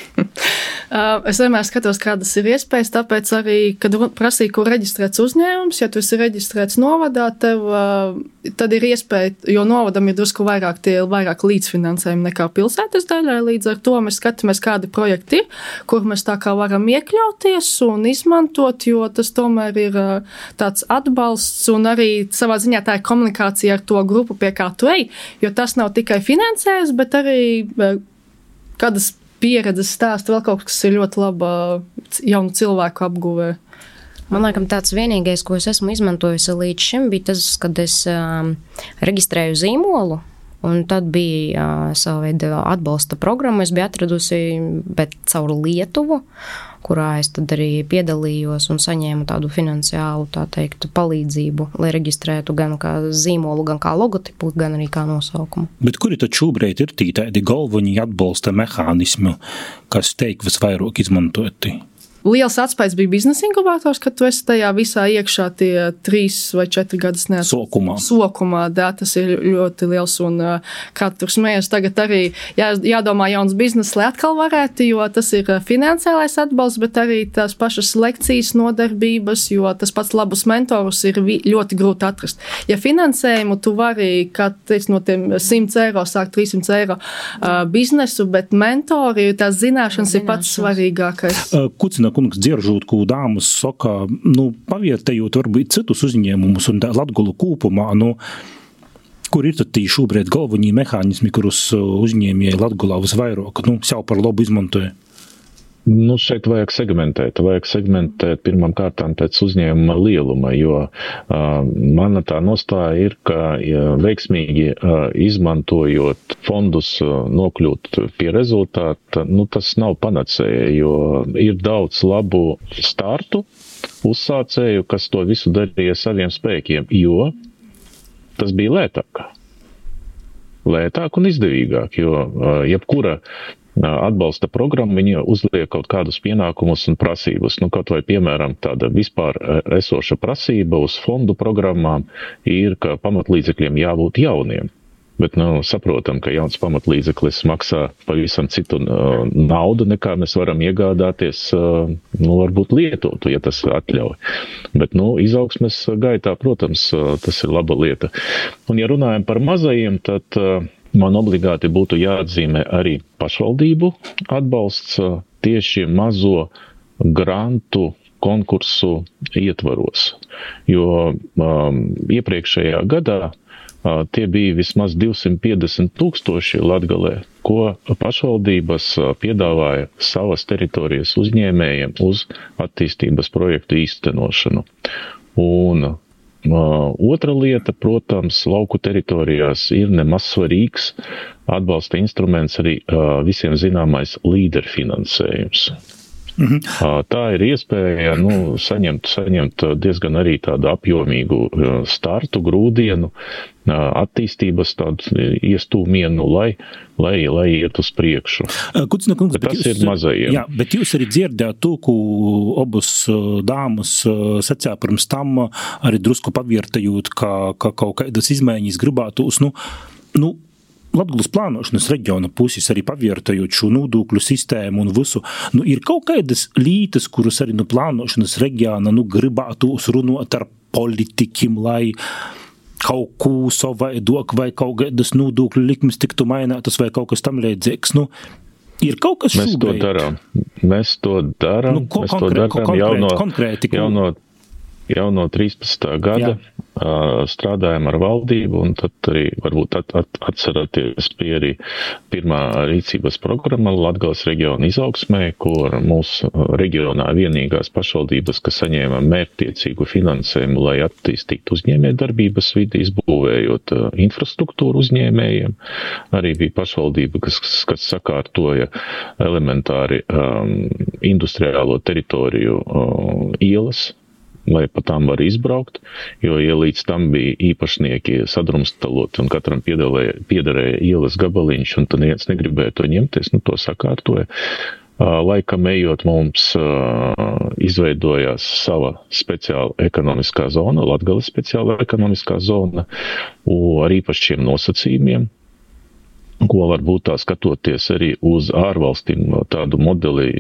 Es vienmēr skatos, kādas ir iespējas, tāpēc arī, kad prasīja, kur reģistrēts uzņēmums, ja tu esi reģistrēts novadā, tad ir iespēja, jo novadam ir drusku vairāk līdzfinansējumi nekā pilsētas daļai, līdz ar to mēs skatāmies, kādi projekti ir, kur mēs tā kā varam iekļauties un izmantot, jo tas tomēr ir tāds atbalsts un arī savā ziņā tā ir komunikācija ar to grupu, pie kā tu ej, jo tas nav tikai finansējums, bet arī kādas pieredzes stāstu, vēl kaut kas ir ļoti laba jaunu cilvēku apguvē.
Man liekas, tāds vienīgais, ko es esmu izmantojusi līdz šim, bija tas, kad es reģistrēju zīmolu, un tad bija sava veida atbalsta programma, es biju atradusi, bet caur Lietuvu, kurā es tad arī piedalījos un saņēmu tādu finansiālu, tā teikt, palīdzību, lai reģistrētu gan kā zīmolu, gan kā logotipu, gan arī kā nosaukumu.
Bet kuri tad šobrīd ir tādi galvenie atbalsta mehānismi, kas teik visvairāk izmantoti?
Liels atspējas bija biznesa inkubators, kad tu esi tajā visā iekšā tie 3 vai 4 gadus Sokumā, tas ir ļoti liels un kā tur smējas tagad arī jādomā jauns biznes, lai atkal varētu, jo tas ir finansiālais atbalsts, bet arī tās pašas lekcijas nodarbības, jo tas pats labus mentorus ir ļoti grūti atrast. Ja finansējumu tu vari, kā teic, no tiem 100 eiro sākt 300 eiro biznesu, bet mentori, tās zināšanas ir pats svarīgākais.
Kucina kungs, dzieržot, ko dāmas saka, pavietējot varbūt citus uzņēmumus un Latgolu kopumā, kur ir tad tī šobrīd galvenie mehānismi, kurus uzņēmēji Latgolā visvairāk, sev par labu izmantoja?
Šeit vajag segmentēt pirmām kārtām pēc uzņēmuma lieluma, jo mana tā nostāja ir, ka veiksmīgi izmantojot fondus nokļūt pie rezultāta, tas nav panacēja, jo ir daudz labu startu uzsācēju, kas to visu darīja saviem spēkiem, jo tas bija lētāk un izdevīgāk, jo jebkura atbalsta programma, viņa uzliek kaut kādus pienākumus un prasības. Kaut vai, piemēram, tāda vispār esoša prasība uz fondu programmām ir, ka pamatlīdzekļiem jābūt jauniem. Bet, saprotam, ka jauns pamatlīdzeklis maksā pavisam citu naudu, nekā mēs varam iegādāties, varbūt lietotu, ja tas atļauj. Bet, izaugsmes gaitā, protams, tas ir laba lieta. Un, ja runājam par mazajiem, tad man obligāti būtu jāatzīmē arī pašvaldību atbalsts tieši mazo grantu konkursu ietvaros. Jo iepriekšējā gadā tie bija vismaz 250 000 Latgalē, ko pašvaldības piedāvāja savas teritorijas uzņēmējiem uz attīstības projektu īstenošanu. Un otra lieta, protams, lauku teritorijās ir nemaz svarīgs atbalsta instruments arī visiem zināmais līderfinansējums. Tā ir iespēja saņemt diezgan arī tādu apjomīgu startu, grūdienu, attīstības tādu iestūmienu, lai iet uz priekšu. Tas ir mazajiem.
Jā, bet jūs arī dzirdējāt to, ko obas dāmas sacīja pirms tam, arī drusku paviertajot, ka kaut kādas izmaiņas gribētos, Latgulas plānošanas reģiona puses arī paviertojot šo nodokļu sistēmu un visu. Ir kaut kādas lītas, kuras arī plānošanas reģiona gribētos runāt ar politiķiem, lai kaut ko savaidok vai kaut kādas nodokļu likmes tiktu mainētas vai kaut kas tam līdzīgs. Ir kaut kas šobrīd.
Mēs to darām. Jau no 13. gada. Jā. Strādājam ar valdību, un tad arī varbūt atceraties pie arī pirmā rīcības programma Latgales reģiona izaugsmē, kur mūsu reģionā vienīgās pašvaldības, kas saņēma mērķtiecīgu finansējumu, lai attīstītu uzņēmējdarbības vidi, izbūvējot infrastruktūru uzņēmējiem. Arī bija pašvaldība, kas sakārtoja elementāri industriālo teritoriju ielas, lai pa tām var izbraukt, jo līdz tam bija īpašnieki sadrumstalot un katram piederēja ielas gabaliņš, un tad neviens negribēja to ņemties, to sakārtoja. Laikam ejot mums izveidojās sava speciāla ekonomiskā zona, Latgales speciāla ekonomiskā zona, ar īpašiem nosacījumiem, ko varbūt tā skatoties arī uz ārvalstīm tādu modeli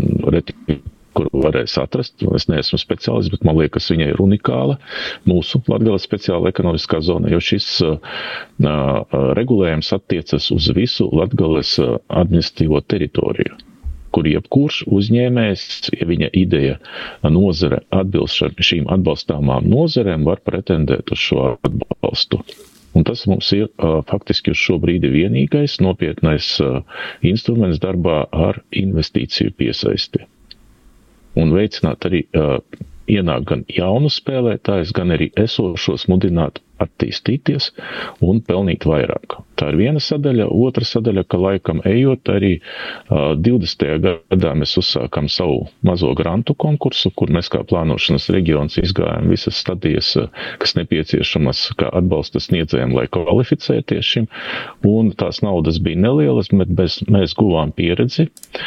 kuru varēs atrast. Es neesmu speciālists, bet man liekas, viņa ir unikāla mūsu Latgales speciāla ekonomiskā zona, jo šis regulējums attiecas uz visu Latgales administratīvo teritoriju, kur jebkurš uzņēmējs, ja viņa ideja nozare atbilst šīm atbalstāmām nozarēm, var pretendēt uz šo atbalstu. Un tas mums ir faktiski uz šo brīdi vienīgais nopietnais instruments darbā ar investīciju piesaisti. Un veicināt arī ienāk gan jaunus spēlētājus, gan arī esošos mudināt attīstīties un pelnīt vairāk. Tā ir viena sadaļa. Otra sadaļa, ka laikam ejot arī 20. gadā mēs uzsākam savu mazo grantu konkursu, kur mēs kā plānošanas reģions izgājām visas stadijas, kas nepieciešamas kā atbalsta sniedzējiem, lai kvalificēties šim. Un tās naudas bija nelielas, bet mēs guvām pieredzi.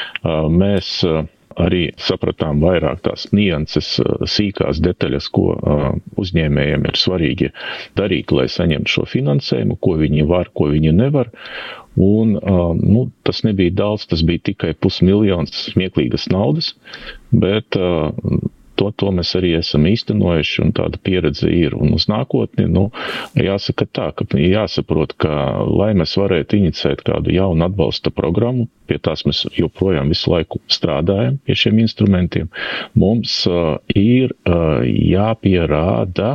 Mēs arī sapratām vairāk tās nianses, sīkās detaļas, ko uzņēmējiem ir svarīgi darīt, lai saņemtu šo finansējumu, ko viņi var, ko viņi nevar. Un tas nebija daudz, tas bija tikai 500 000 smieklīgas naudas, bet to mēs arī esam īstenojuši, un tāda pieredze ir. Un uz nākotni, jāsaka tā, ka jāsaprot, ka, lai mēs varētu inicēt kādu jaunu atbalsta programmu, pie tās mēs joprojām visu laiku strādājam pie šiem instrumentiem, mums ir jāpierāda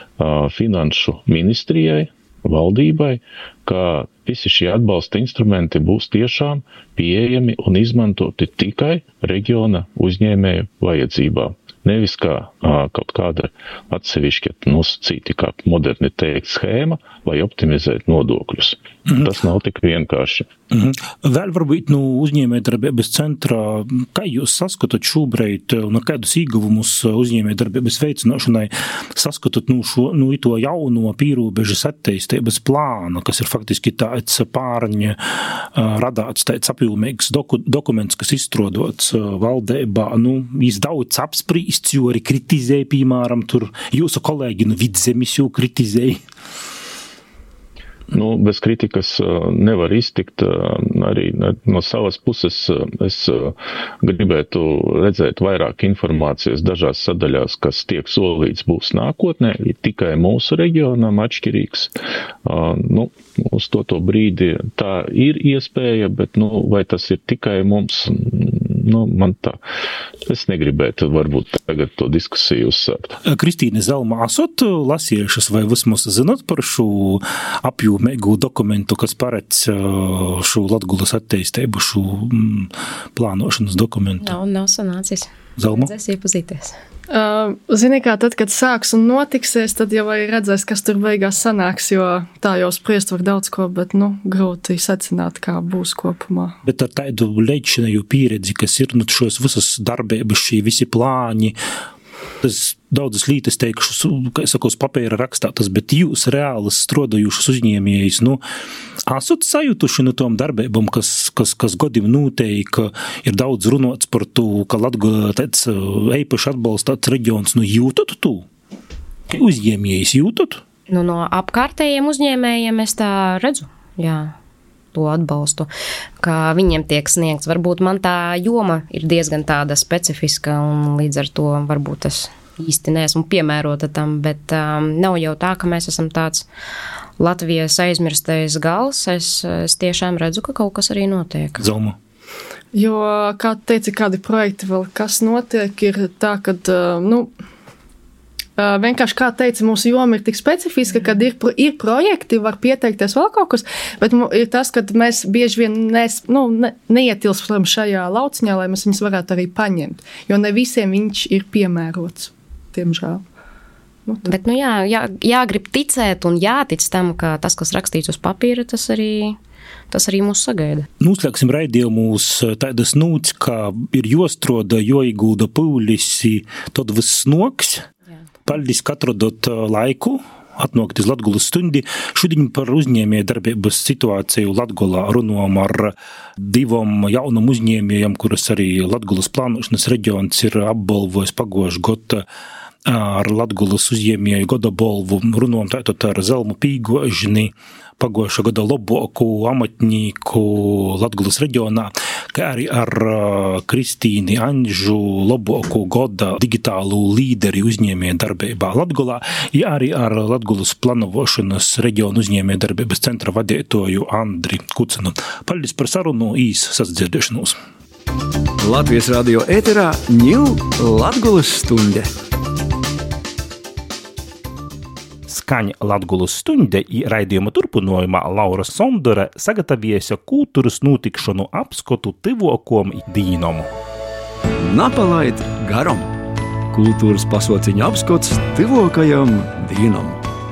finanšu ministrijai, valdībai, ka visi šie atbalsta instrumenti būs tiešām pieejami un izmantoti tikai reģiona uzņēmēju vajadzībām. Nevis kā kaut kāda atsevišķa nosacīta, kā moderni teikt, schēma, lai optimizētu nodokļus. Tas nav tik vienkārši.
Vēl varbūt uzņēmējdarbības centrā, kā jūs saskatot šobrīd, un kādus ieguvumus uzņēmējdarbības veicināšanai saskatot to jauno pīrobežas attīstības plānu, kas ir faktiski tāds pārņa radāts, tāds apjomīgs dokuments, kas izstrādots valdībā, viņš daudz apsprīsts, jo arī kritizēja, piemēram, tur jūsu kolēģi Vidzemis jau kritizēja.
bez kritikas nevar iztikt. Arī no savas puses es gribētu redzēt vairāk informācijas dažās sadaļās, kas tiek solīts būs nākotnē, ir tikai mūsu reģionam atšķirīgs. Uz to brīdi tā ir iespēja, bet vai tas ir tikai mums, man tā. Es negribētu varbūt tagad to diskusiju uzsākt.
Kristīne, Zelma, esat lasījušas vai vismaz zināt par šo apjomīgu dokumentu, kas paredz šo Latgulas attīstību, šo plānošanas dokumentu?
Nav sanācis.
Zelma?
Redzēs iepazīties.
Zini, kā tad, kad sāks un notiksies, tad jau arī redzēs, kas tur beigās sanāks, jo tā jau spriest var daudz ko, bet, grūti secināt, kā būs kopumā.
Bet ar tādu leģšinēju pieredzi, kas ir, šos visas darbības, šī visi plāņi, tas daudzas lītas teikšu, kā es saku, uz papēra rakstātas, bet jūs reālas strodojušas uzņēmējus, esat sajutuši no tom darbībām, kas godim noteikti, ir daudz runots par to, ka Latgala tāds eipaši atbalstāts reģions, jūtat tu? Uzņēmējus jūtat?
No apkārtējiem uzņēmējiem es tā redzu, jā. To atbalstu, ka viņiem tiek sniegts. Varbūt man tā joma ir diezgan tāda specifiska un līdz ar to varbūt es īsti neesmu piemērota tam, bet nav jau tā, ka mēs esam tāds Latvijas aizmirstais gals. Es tiešām redzu, ka kaut kas arī notiek.
Zelma.
Jo, kā teici, kādi projekti vēl, kas notiek, ir tā, kad, vienkārši, kā teica, mūsu joma ir tik specifiska, kad ir projekti, var pieteikties vēl kaut kas, bet ir tas, ka mēs bieži vien neietilstam šajā lauciņā, lai mēs viņus varētu arī paņemt, jo ne visiem viņš ir piemērots, diemžēl.
Bet, jāgrib ticēt un jātic tam, ka tas, kas rakstīts uz papīra, tas arī mūs sagaida.
Noslēgsim raidījumus tādas nūts, ka ir jostroda, joigūda pūlis, tad viss noks. Paldies, ka atradot laiku atnākt uz Latgulas stundi. Šodien par uzņēmēju darbības situāciju Latgolā runājam ar divam jaunam uzņēmējiem, kuras arī Latgulas plānošanas reģions ir apbalvojis pagājušajā gadā ar Latgulas uzņēmēju goda balvu. Runājam tātad ar Zelmu Pīgožni, pagājušā gada labāku amatnieku Latgulas reģionā, kā arī ar Kristīni Anžu labāku gada digitālu līderi uzņēmēju darbībā Latgolā, ja arī ar Latgulas plānošanas reģionu uzņēmēju darbības centra vadītoju Andri Kucenu. Paldies par sarunu, sadzirdēšanos.
Latvijas radio ēterā Latgulas stunde.
Skaņa Latgulas stunde i raidījuma turpinājumā Laura Sondore sagatavojusi kultūras notikšanu apskatu tīvokom dīnom.
Napalaid garam! Kultūras pasauciņa apskats tīvokajam dīnom.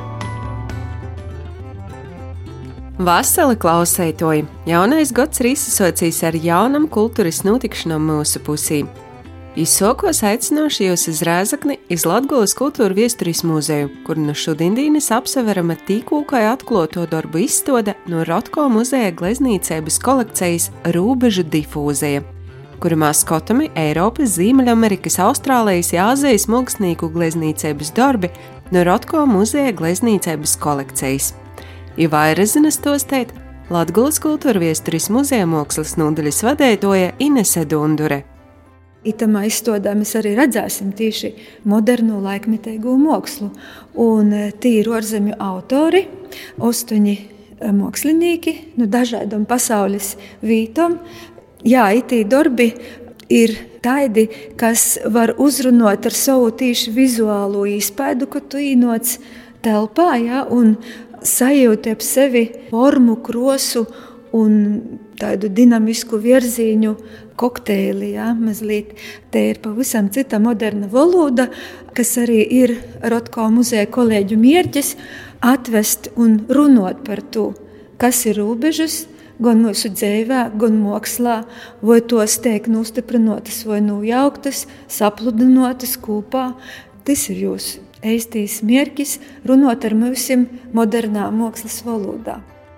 Vasali klausētoji! Jaunais gads ir izsasocījis ar jaunam kultūras notikšanam mūsu pusī. Izsokos aicinoši jūs uz Rēzakni iz Latgulas kultūra viesturis muzeju, kur no šodienas apseverama tīkūkai atklāto darbu izstāde no Rotko muzeja gleznīcības kolekcijas Rūbežu difūzija, kurā skatami Eiropas, Ziemeļamerikas, Austrālijas, Āzijas mākslinieku gleznīcības darbi no Rotko muzeja gleznīcības kolekcijas. I vairāk zina stostēt Latgulas kultūra viesturis muzeja mākslas nodaļas vadītāja Inese Dundure.
Itamā izstādē mēs arī redzēsim tieši modernu laikmetīgu mākslu. Un tī ir ārzemju autori, 8 mākslinieki no dažādām pasaules vītām. Jā, itī darbi ir tādi, kas var uzrunāt ar savu tieši vizuālo izpēdu, ka tu īnoc telpā, jā, un sajūti ap sevi formu, krosu un tādu dinamisku virzīņu kokteili, jā, mazliet. Te ir pavisam cita moderna valoda, kas arī ir Rotko muzeja kolēģu mērķis atvest un runāt par to, kas ir robežas, gan mūsu dzīvē, gan mākslā, vai tos tiek nostiprinātas vai nojauktas, sapludinātas kopā. Tas ir jūsu eistīs mērķis runāt ar mūsim modernā mākslas valodā.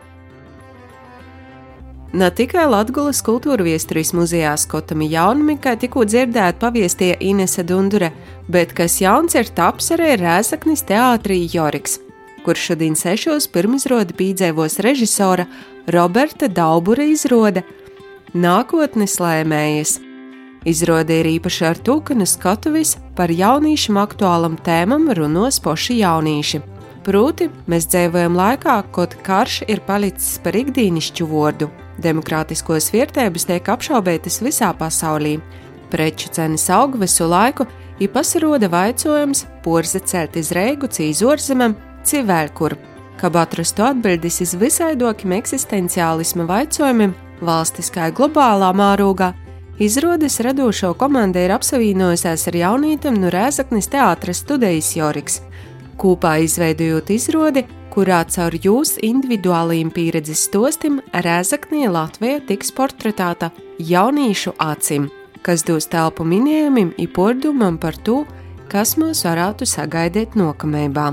Ne tikai Latgulas kultūra viesturis muzejā skotami jaunumi, kā tikko dzirdēt paviestīja Inese Dundure, bet kas jauns ir taps arī Rēzaknis teātrī Joriks. kur šodien 6 pirmizrodi pīdzēvos režisora Roberta Daubura izrode Nākotnes lēmējas. Izrode ir īpaši ar to, ka no skatuves par jaunīšiem aktuālam tēmam runos poši jaunīši. Proti, mēs dzīvojam laikā, kad karš ir palicis par ikdīnišķu vordu. Demokrātiskos vērtības tiek apšaubētas visā pasaulī. Preču cenas aug visu laiku, i pasiroda vaicojums porze celt iz Reigu, ci iz Orzemem, ci vēl kur. Kab atrastu atbildes iz visaidokim eksistenciālisma vaicojumiem valstiskā globālā mārūgā, izrodes radošo komanda ir apsavīnojusies ar jaunītam no Rēzaknis teātra studijas Joriks, kūpā izveidojot izrodi, kurā caur jūs individuālajiem pieredzes stostim Rēzaknī Latvija tiks portretēta jaunīšu acim, kas dos telpu minējumim i pordumam par to, kas mūs varētu sagaidīt nokamībā.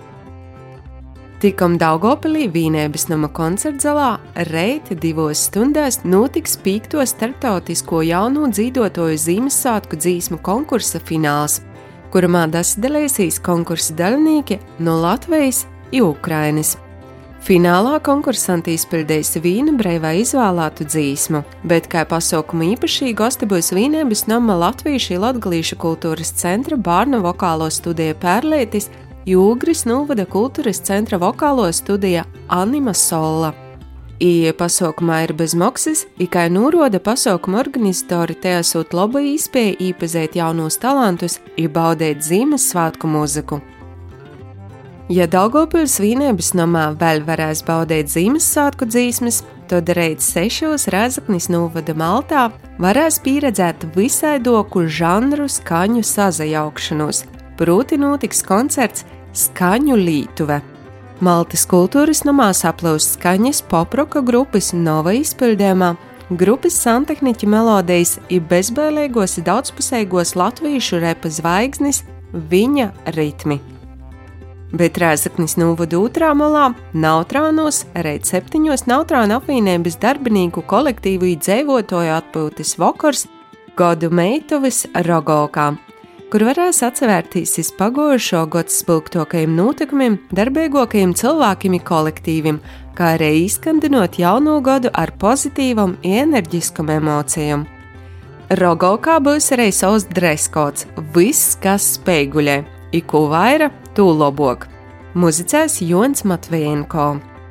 Tikam Daugavpilī Vīnēbes nama koncertzalā reit 2 stundās notiks 5. starptautisko jauno dzīvotoju Zīmessvētku dzīsmu konkursa fināls, kurumā dasadalēsīs konkursa dalinieki no Latvijas i Ukrainas. Finālā konkursanti izpildēs Vīna breivā izvēlētu dzīsmu, bet kā pasaukuma īpašī gosti būs Vīnēbes nama Latviešu i Latgalīšu kultūras centra bārnu vokālo studija Pērlētis, Jūgris novada kultūras centra vokālo studija Anima Sola. I pasaukumā ir bez maksas, i kā nūroda pasaukuma organizatori te esot laba īspēja īpazēt jaunos talantus i baudēt Zīmessvētku muziku. Ja Daugavpils Vīnēbes namā vēl varēs baudēt Zīmessvētku dzīsmes, tad reit 6 Rēzaknis novada Maltā varēs pieredzēt visaidoku žanru skaņu sazajaukšanos. Proti notiks koncerts Skaņu Lītuve. Maltas kultūras namā saplaus skaņas poproka grupas Nova izpildījumā, grupas santehniķa melodijas i bezbailīgos i daudzpusējos latviešu repa zvaigznis Viņa ritmi. Bet Rēzaknis novada otrā malā Nautrānos reit 7 Nautrāna apvienības darbinīku kolektīvu i dzeivotoju atpūtas vakars Godu meituves Rogokā, kur varēs atsevērtīs iz pagojušo gadu spilgtokajiem notikumiem, darbīgākajiem cilvēkiem i kolektīviem, kā arī izskandinot jauno gadu ar pozitīvam i enerģiskam emocijam. Rogokā būs arī savs dreskods, viss, kas speiguļē, i ko vaira, tū lobok. Muzicēs Jons Matvienko.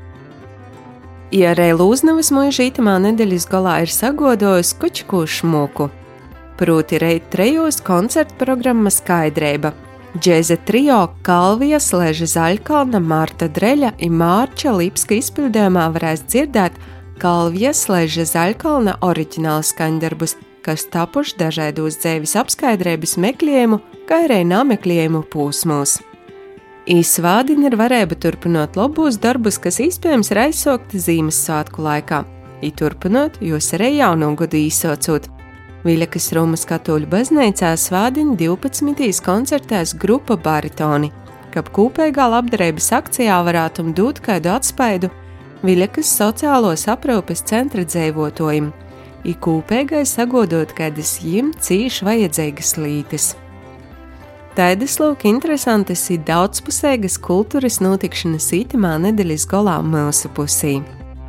I arī Lūznavas muiža itamā nedēļas galā ir sagodojus kočikū šmuku. Proti reit 3 koncertu programma Skaidrība. Džēza trio Kalvija Sleža Zaļkalna, Marta Dreļa i Mārča Lipska izpildījumā varēs dzirdēt Kalvija Sleža Zaļkalna oriģinālu skaņdarbus, kas tapuši dažādos dzēvis apskaidrības meklējumu, kā arī nameklējumu pūsmos. Īsvādien ir varēba turpinot labos darbus, kas iespējams ir aizsokti Zīmessvētku laikā. I turpinot, jūs arī jauno gadu īsocot. Viļakas Rūmas katoļu baznīcā svādien 12. koncertēs grupa Baritoni, kab kūpēgā labdarības akcijā varētu dot kādu atspaidu Viļakas sociālos aprūpes centra dzeivotojiem, i kūpēgai sagodot kādas jim cīši vajadzīgas lītes. Taidas lūk interesantas i daudzpusēgas kultūras notikšanas itamā nedēļas galā mūsu pusī.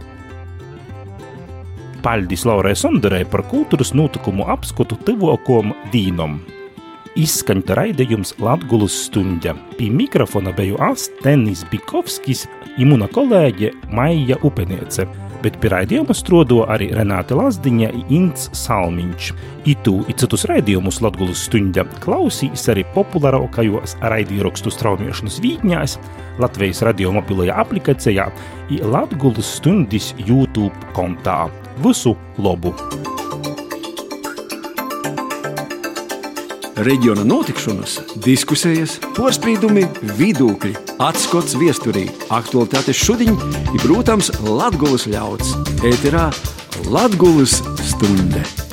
Paļdis Laurai Sonderei par kultūras notikumu apskatu tuvokom dīnom. Izskaņta raidījums Latgulas stuņģa. Pie mikrofona beju Tenis Bikovskis i muna kolēģe Maija Upeniece, bet pie raidījuma strodo arī Renāte Lazdiņa i Ints Salmiņš. Itū i citus raidījumus Latgulas stuņģa klausīs arī populārākajos raidījumrakstu straumēšanas vītņās, Latvijas radio mobilajā aplikācijā i Latgulas stuņdis YouTube kontā. Visu labu!
Reģiona notikšanas, diskusijas, porspīdumi, vidūkļi, atskots viesturī, aktualitātes šudiņ i, protams, Latgulas ļauds. Ēterā Latgulas stunde.